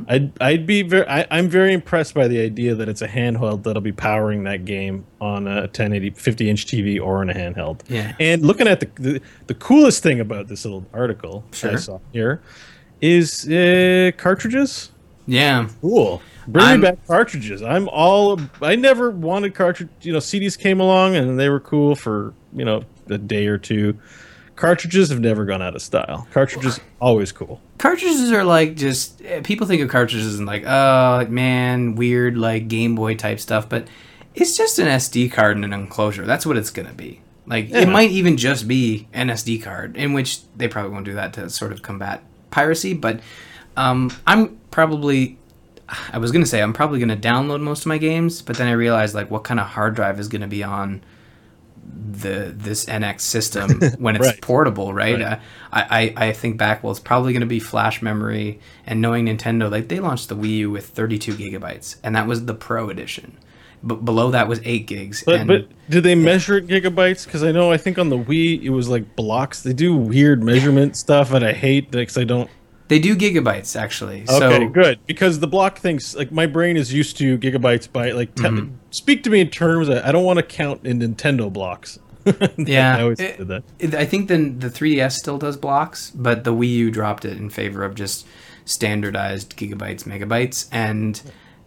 I'm very impressed by the idea that it's a handheld that'll be powering that game on a 1080 50-inch TV or in a handheld. Yeah. And looking at the coolest thing about this little article I saw here is cartridges. Yeah. Cool. Bring me back cartridges. I never wanted cartridge. CDs came along and they were cool for, a day or two. Cartridges have never gone out of style. Cartridges always cool. Cartridges are like just people think of cartridges and like, oh man, weird like Game Boy type stuff, but it's just an SD card and an enclosure. That's what it's gonna be. Like it might even just be an SD card, in which they probably won't do that to sort of combat piracy. But I'm probably going to download most of my games, but then I realized like what kind of hard drive is going to be on this NX system when it's portable, right? I think back, well, it's probably going to be flash memory, and knowing Nintendo, like they launched the Wii U with 32 gigabytes, and that was the Pro edition. But below that was 8 gigs. But did they measure it gigabytes? Because I think on the Wii it was like blocks. They do weird measurement stuff, and I hate because I don't. They do gigabytes, actually. Okay, good. Because the block things, like my brain is used to gigabytes by like. Speak to me in terms. I don't want to count in Nintendo blocks. Yeah, I always did that. I think then the 3DS still does blocks, but the Wii U dropped it in favor of just standardized gigabytes, megabytes, and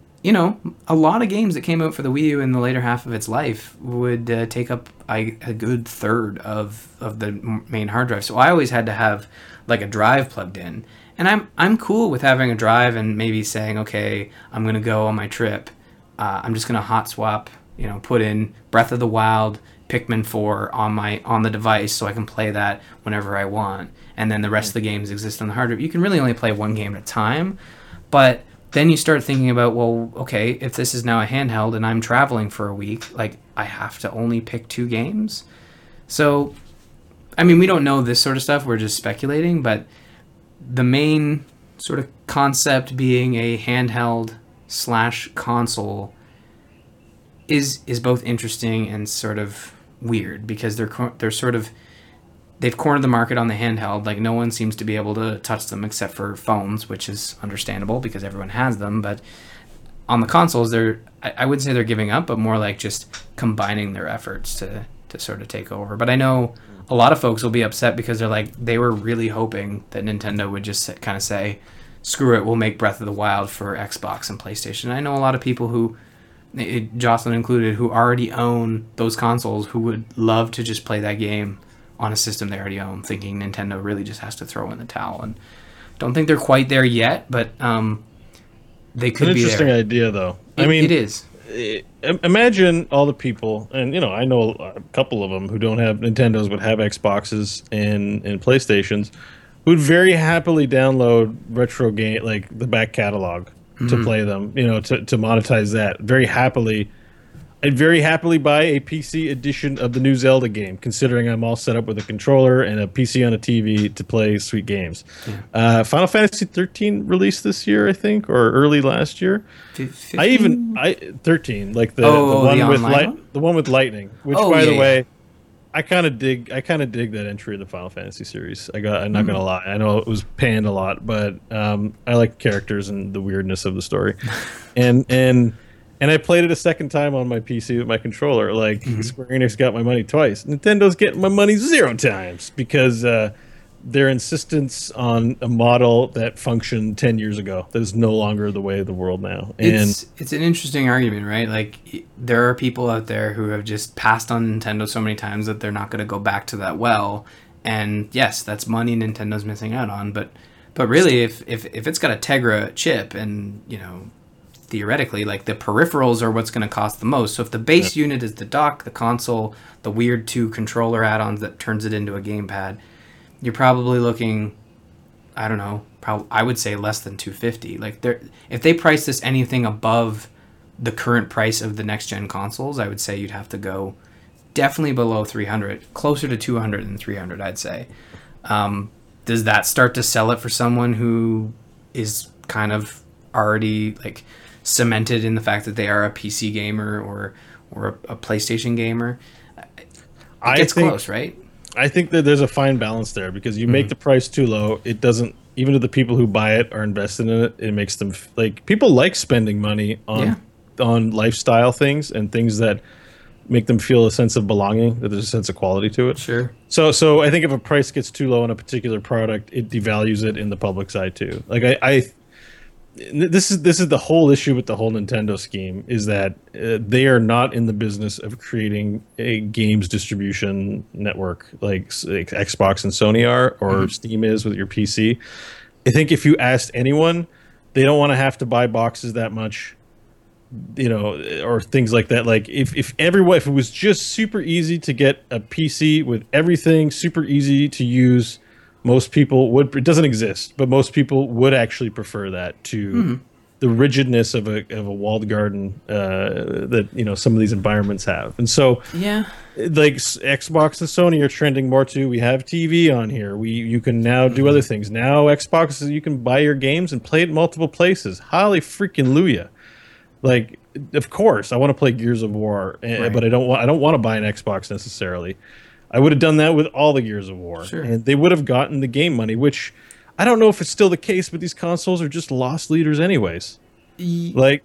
a lot of games that came out for the Wii U in the later half of its life would take up a good third of the main hard drive. So I always had to have like a drive plugged in. And I'm cool with having a drive and maybe saying, okay, I'm going to go on my trip. I'm just going to hot swap, put in Breath of the Wild, Pikmin 4 on the device so I can play that whenever I want. And then the rest of the games exist on the hard drive. You can really only play one game at a time. But then you start thinking about, well, okay, if this is now a handheld and I'm traveling for a week, like I have to only pick 2 games. So, I mean, we don't know this sort of stuff. We're just speculating, but the main sort of concept being a handheld / console is both interesting and sort of weird, because they're sort of, they've cornered the market on the handheld. Like no one seems to be able to touch them except for phones, which is understandable because everyone has them. But on the consoles, I wouldn't say they're giving up, but more like just combining their efforts to sort of take over. But I know a lot of folks will be upset because they were really hoping that Nintendo would just kind of say, screw it, we'll make Breath of the Wild for Xbox and PlayStation. I know a lot of people who, Jocelyn included, who already own those consoles, who would love to just play that game on a system they already own, thinking Nintendo really just has to throw in the towel. And don't think they're quite there yet, but they could be there. An interesting idea, though. It is. Imagine all the people, and I know a couple of them who don't have Nintendos but have Xboxes and PlayStations, who'd very happily download retro game, like the back catalog, to play them. To monetize that very happily. I'd very happily buy a PC edition of the new Zelda game, considering I'm all set up with a controller and a PC on a TV to play sweet games. Yeah. Final Fantasy 13 released this year, I think, or early last year. 15? 13, like the one with the one with lightning. Which, by the way, I kind of dig that entry of the Final Fantasy series. I'm not gonna lie. I know it was panned a lot, but I like characters and the weirdness of the story, and I played it a second time on my PC with my controller. Like Square Enix got my money twice. Nintendo's getting my money 0 times because their insistence on a model that functioned 10 years ago that is no longer the way of the world now. And It's an interesting argument, right? Like there are people out there who have just passed on Nintendo so many times that they're not going to go back to that well. And yes, that's money Nintendo's missing out on, but really if it's got a Tegra chip and, you know, theoretically, like the peripherals are what's going to cost the most. So if the base unit is the dock, the console, the weird 2 controller add-ons that turns it into a gamepad, you're probably looking, I don't know, I would say less than $250. Like if they price this anything above the current price of the next gen consoles, I would say you'd have to go definitely below 300, closer to 200 than 300, I'd say. Does that start to sell it for someone who is kind of already like cemented in the fact that they are a PC gamer or a PlayStation gamer? It gets close, right? I think that there's a fine balance there, because you make the price too low, it doesn't, even if the people who buy it are invested in it, it makes them like, people like spending money on lifestyle things and things that make them feel a sense of belonging, that there's a sense of quality to it. Sure. So I think if a price gets too low on a particular product, it devalues it in the public side too. Like this is the whole issue with the whole Nintendo scheme, is that they are not in the business of creating a games distribution network like Xbox and Sony are, or Steam is with your PC. I think if you asked anyone, they don't want to have to buy boxes that much, you know, or things like that. Like if it was just super easy to get a PC with everything super easy to use, most people would. It doesn't exist, but most people would actually prefer that to the rigidness of a walled garden that, you know, some of these environments have. And so like Xbox and Sony are trending more to, we have TV on here, you can now do other things. Now Xbox, you can buy your games and play it in multiple places. Holly freaking Luya. Like, of course I want to play Gears of War, but I don't want to buy an Xbox necessarily. I would have done that with all the Gears of War, and they would have gotten the game money, which I don't know if it's still the case, but these consoles are just loss leaders anyways. I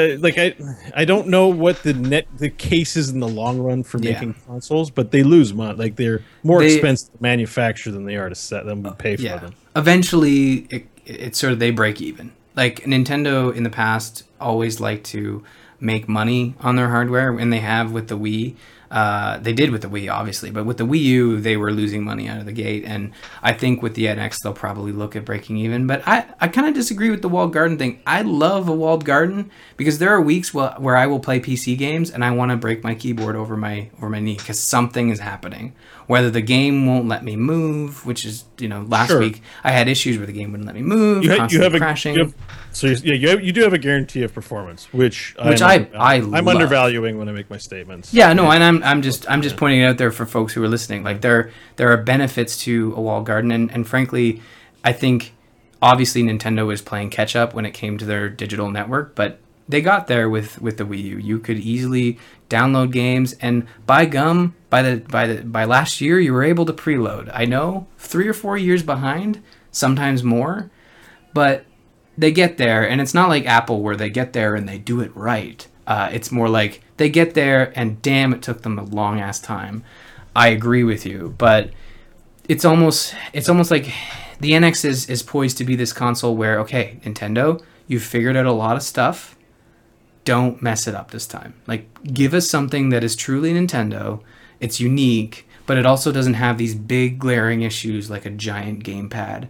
don't know what the case is in the long run for making consoles, but they lose money. Like they're more expensive to manufacture than they are to set them and pay for them. Eventually, it's sort of they break even. Like Nintendo in the past always liked to make money on their hardware, and they have with the Wii. They did with the Wii, obviously, but with the Wii U, they were losing money out of the gate. And I think with the NX, they'll probably look at breaking even. But I kind of disagree with the walled garden thing. I love a walled garden because there are weeks where I will play PC games and I want to break my keyboard over my knee because something is happening. Whether the game won't let me move, which is, you know, last week I had issues where the game wouldn't let me move, constantly crashing. You do have a guarantee of performance, which I'm undervaluing when I make my statements. Yeah, no, and I'm just pointing it out there for folks who are listening. Like there are benefits to a walled garden, and frankly, I think obviously Nintendo was playing catch up when it came to their digital network, but they got there with the Wii U. You could easily download games, and by gum, by last year, you were able to preload. I know 3 or 4 years behind, sometimes more, but they get there, and it's not like Apple where they get there and they do it right. It's more like they get there, and damn, it took them a long ass time. I agree with you, but it's almost like the NX is poised to be this console where, okay, Nintendo, you've figured out a lot of stuff. Don't mess it up this time. Like, give us something that is truly Nintendo. It's unique, but it also doesn't have these big glaring issues like a giant gamepad.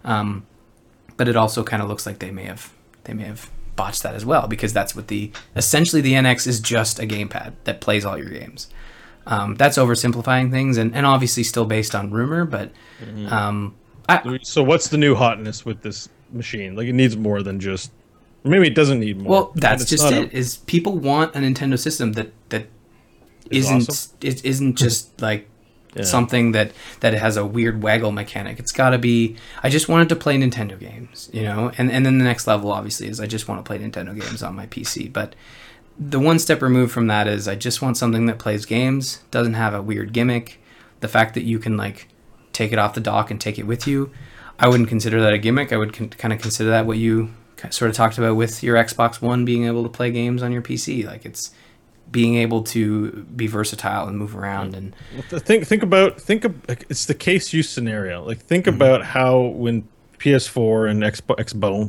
But it also kind of looks like they may have botched that as well, because that's what essentially the NX is just a gamepad that plays all your games. That's oversimplifying things, and obviously still based on rumor, but so what's the new hotness with this machine? Like, it needs more than just. Maybe it doesn't need more. Well, that's just it. Is people want a Nintendo system that isn't awesome. It isn't just like something that has a weird waggle mechanic. It's got to be. I just wanted to play Nintendo games, you know. And then the next level obviously is I just want to play Nintendo games on my PC. But the one step removed from that is I just want something that plays games, doesn't have a weird gimmick. The fact that you can like take it off the dock and take it with you, I wouldn't consider that a gimmick. I would kind of consider that what you sort of talked about with your Xbox One being able to play games on your PC. Like, it's being able to be versatile and move around. And It's the case use scenario. Like think about how when PS4 and Xbone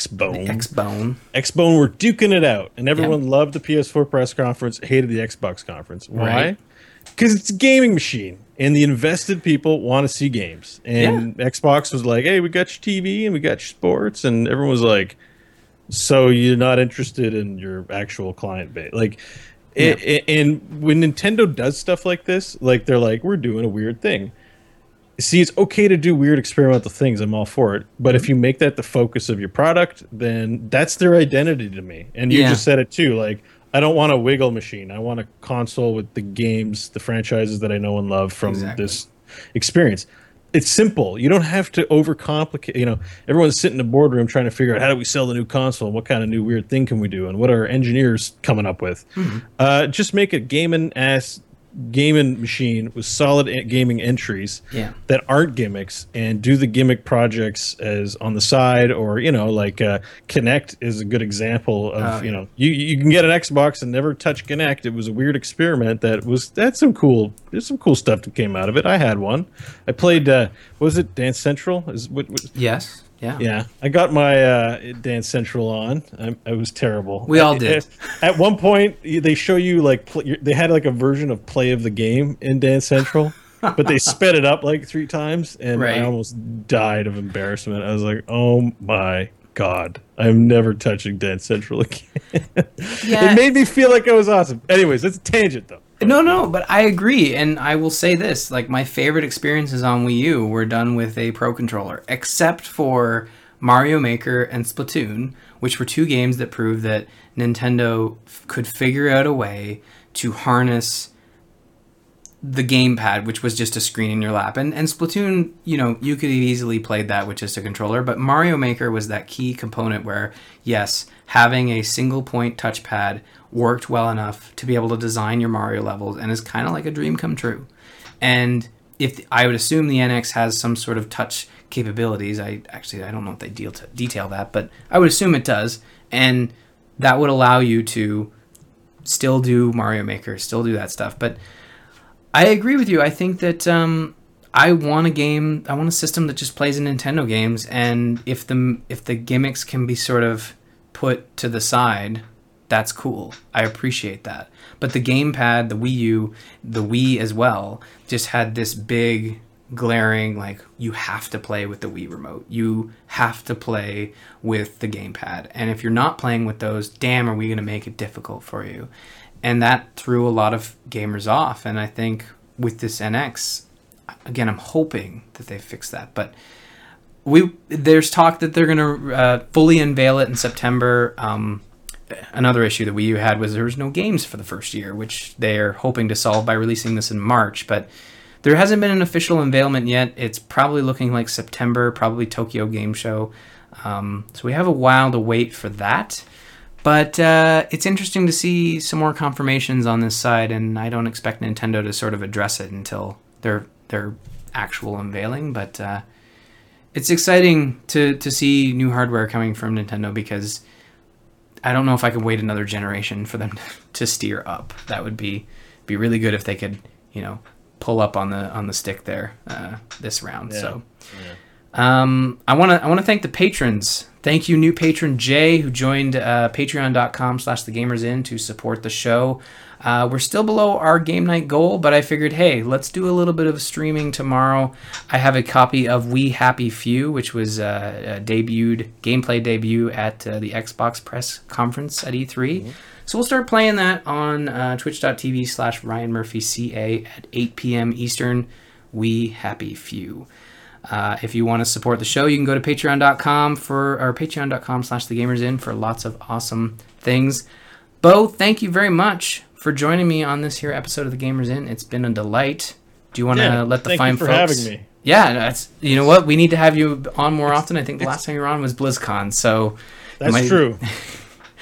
were duking it out, and everyone loved the PS4 press conference, hated the Xbox conference. Why? Right. Because it's a gaming machine, and the invested people want to see games. And Xbox was like, "Hey, we got your TV and we got your sports," and everyone was like, "So you're not interested in your actual client base?" Like, and when Nintendo does stuff like this, like they're like, "We're doing a weird thing." See, it's okay to do weird experimental things. I'm all for it. But if you make that the focus of your product, then that's their identity to me. And you just said it too. Like, I don't want a wiggle machine. I want a console with the games, the franchises that I know and love from this experience. It's simple. You don't have to overcomplicate. You know, everyone's sitting in the boardroom trying to figure out how do we sell the new console? What kind of new weird thing can we do? And what are engineers coming up with? Just make a gaming machine with solid gaming entries that aren't gimmicks, and do the gimmick projects as on the side, or like Kinect is a good example of you can get an Xbox and never touch Kinect. It was a weird experiment there's some cool stuff that came out of it. I had one. I played was it Dance Central? Yes. Yeah, I got my Dance Central on. I was terrible. We all did. At one point, they show you they had like a version of play of the game in Dance Central, but they sped it up like 3 times, and I almost died of embarrassment. I was like, "Oh my God, I'm never touching Dance Central again." It made me feel like I was awesome. Anyways, it's a tangent though. No, but I agree, and I will say this, like, my favorite experiences on Wii U were done with a Pro Controller, except for Mario Maker and Splatoon, which were 2 games that proved that Nintendo could figure out a way to harness the gamepad, which was just a screen in your lap. And Splatoon, you could have easily played that with just a controller, but Mario Maker was that key component where, yes, having a single point touchpad worked well enough to be able to design your Mario levels, and is kind of like a dream come true. And if I would assume the NX has some sort of touch capabilities, I don't know if they detail that, but I would assume it does, and that would allow you to still do Mario Maker, still do that stuff. But I agree with you. I think that I want a system that just plays in Nintendo games, and if the gimmicks can be sort of put to the side, that's cool. I appreciate that. But the gamepad, the Wii U, the Wii as well, just had this big glaring, like, you have to play with the Wii remote. You have to play with the gamepad. And if you're not playing with those, damn, are we going to make it difficult for you? And that threw a lot of gamers off. And I think with this NX, again, I'm hoping that they fix that. But there's talk that they're going to fully unveil it in September. Another issue that Wii U had was there was no games for the first year, which they're hoping to solve by releasing this in March. But there hasn't been an official unveilment yet. It's probably looking like September, probably Tokyo Game Show. So we have a while to wait for that. But it's interesting to see some more confirmations on this side, and I don't expect Nintendo to sort of address it until their actual unveiling. But it's exciting to see new hardware coming from Nintendo, because I don't know if I could wait another generation for them to steer up. That would be really good if they could, pull up on the stick there this round. Yeah. So I want to thank the patrons. Thank you, new patron Jay, who joined patreon.com/thegamersin to support the show. We're still below our game night goal, but I figured, hey, let's do a little bit of streaming tomorrow. I have a copy of We Happy Few, which was gameplay debut at the Xbox press conference at E3. Mm-hmm. So we'll start playing that on twitch.tv/RyanMurphyCA at 8 p.m. Eastern. We Happy Few. If you want to support the show, you can go to patreon.com/thegamersin for lots of awesome things. Bo, thank you very much for joining me on this here episode of The Gamers Inn. It's been a delight. Do you want to let the fine folks... Thank you for having me. Yeah, you know what? We need to have you on more often. I think the last time you were on was BlizzCon, so... That's true.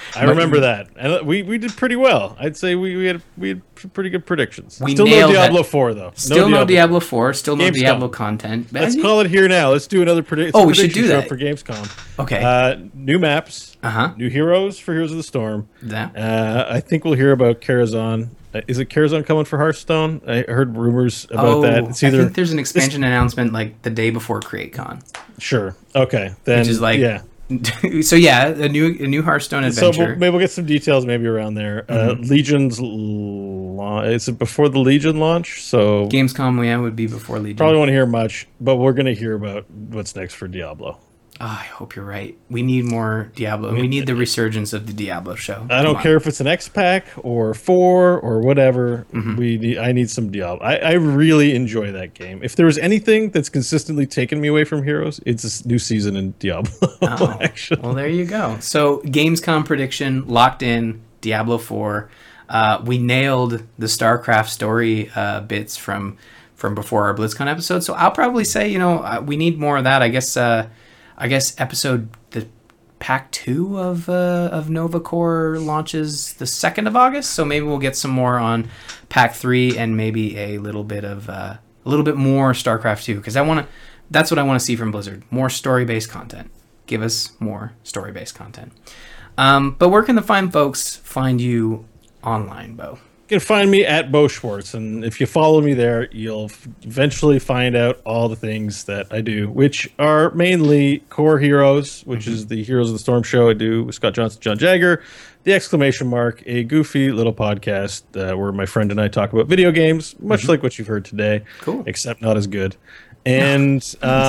I remember that, and we did pretty well. I'd say we had pretty good predictions. We Still no nailed Diablo it. 4 though. Still no Diablo 4. Still no Gamescom. Diablo content. Let's call it here now. Let's do another prediction. Oh, we should do that for Gamescom. Okay. New maps. New heroes for Heroes of the Storm. That. I think we'll hear about Karazhan. Is it Karazhan coming for Hearthstone? I heard rumors about that. It's either I think there's an expansion announcement like the day before CreateCon. Sure. Okay. Then Which is like, yeah. So yeah, a new Hearthstone adventure. So maybe we'll get some details maybe around there. Legion's is it before the Legion launch? So Gamescom, yeah, would be before Legion. probably won't hear much, but we're going to hear about what's next for Diablo. Oh, I hope you're right. We need more Diablo. We need the resurgence of the Diablo show. I don't care if it's an X pack or 4 or whatever. I need some Diablo. I really enjoy that game. If there was anything that's consistently taken me away from Heroes, it's this new season in Diablo. Actually. Well, there you go. So Gamescom prediction locked in. Diablo 4. We nailed the StarCraft story bits from before our BlizzCon episode. So I'll probably say, we need more of that. I guess the Pack 2 of Nova Core launches the 2nd of August, so maybe we'll get some more on Pack 3 and maybe a little bit more StarCraft 2, because that's what I want to see from Blizzard. More story-based content. Give us more story-based content. But where can the fine folks find you online, Bo? You can find me at Bo Schwartz, and if you follow me there, you'll eventually find out all the things that I do, which are mainly Core Heroes, which is the Heroes of the Storm show I do with Scott Johnson, John Jagger, The Exclamation Mark, a goofy little podcast where my friend and I talk about video games, much like what you've heard today, cool, except not as good. And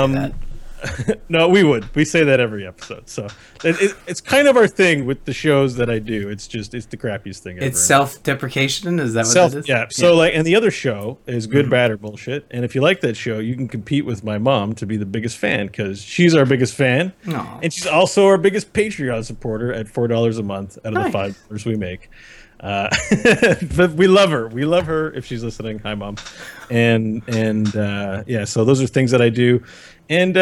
no, we say that every episode. So it's kind of our thing with the shows that I do. It's the crappiest thing ever. It's self-deprecation. Is that what it is? Yeah. So and the other show is Good, Bad, or Bullshit. And if you like that show, you can compete with my mom to be the biggest fan, because she's our biggest fan, and she's also our biggest Patreon supporter at $4 a month out of the $5 we make. But we love her. We love her if she's listening. Hi, Mom. And yeah, so those are things that I do. And,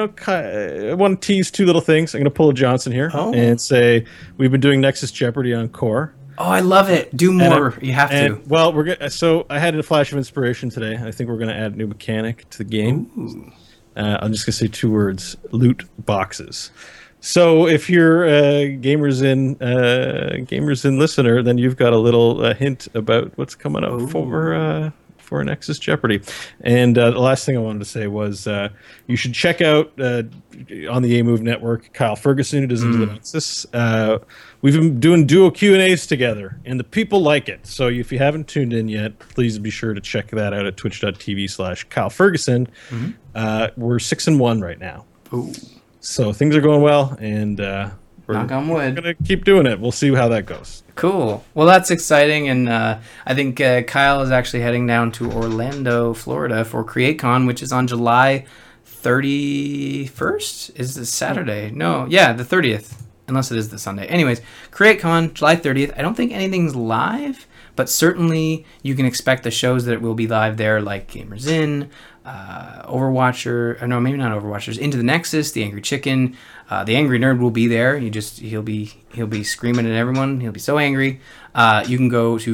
I want to tease two little things. I'm going to pull a Johnson here and say we've been doing Nexus Jeopardy on Core. Oh, I love it. Do more. You have to. Well, so I had a flash of inspiration today. I think we're going to add a new mechanic to the game. I'm just going to say two words: loot boxes. So if you're a Gamers In listener, then you've got a little hint about what's coming up for Nexus Jeopardy. And the last thing I wanted to say was you should check out on the A-Move Network, Kyle Ferguson, who does Into the Nexus. We've been doing duo Q&As together, and the people like it. So if you haven't tuned in yet, please be sure to check that out at twitch.tv/Kyle Ferguson. We're 6-1 right now. Ooh. So things are going well, and knock on wood. We're going to keep doing it. We'll see how that goes. Cool. Well, that's exciting, and I think Kyle is actually heading down to Orlando, Florida for CreateCon, which is on July 31st? Is this Saturday? No, yeah, the 30th, unless it is the Sunday. Anyways, CreateCon, July 30th. I don't think anything's live, but certainly you can expect the shows that will be live there, like Gamers In, Overwatcher, no, maybe not Overwatchers, Into the Nexus, The Angry Chicken, The Angry Nerd will be there. He'll be screaming at everyone. He'll be so angry. You can go to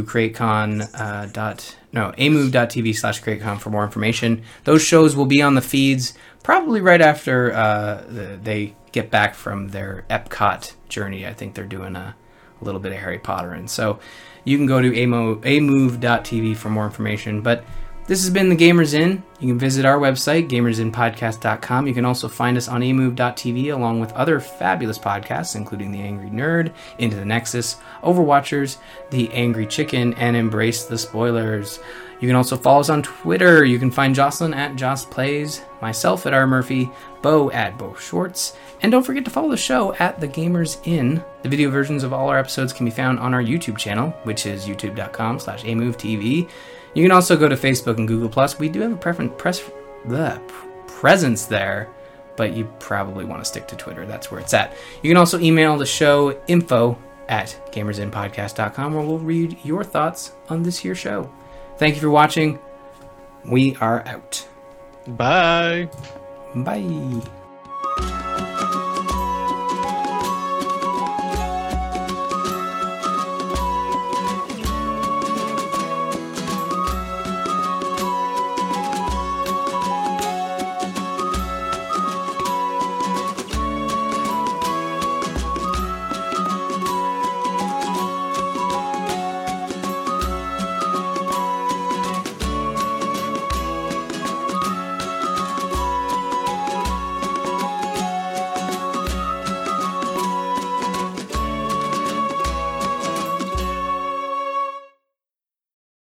amove.tv/CreateCon for more information. Those shows will be on the feeds probably right after they get back from their Epcot journey. I think they're doing a little bit of Harry Potter, and so you can go to amove.tv for more information. But this has been the Gamers In. You can visit our website, gamersinpodcast.com. You can also find us on amove.tv along with other fabulous podcasts, including The Angry Nerd, Into the Nexus, Overwatchers, The Angry Chicken, and Embrace the Spoilers. You can also follow us on Twitter. You can find Jocelyn at Joss Plays, myself at R. Murphy, Bo at Bo Schwartz, and don't forget to follow the show at The Gamers In. The video versions of all our episodes can be found on our YouTube channel, which is youtube.com/amovetv. You can also go to Facebook and Google+. We do have a presence there, but you probably want to stick to Twitter. That's where it's at. You can also email the show info@gamersinpodcast.com, where we'll read your thoughts on this here show. Thank you for watching. We are out. Bye. Bye.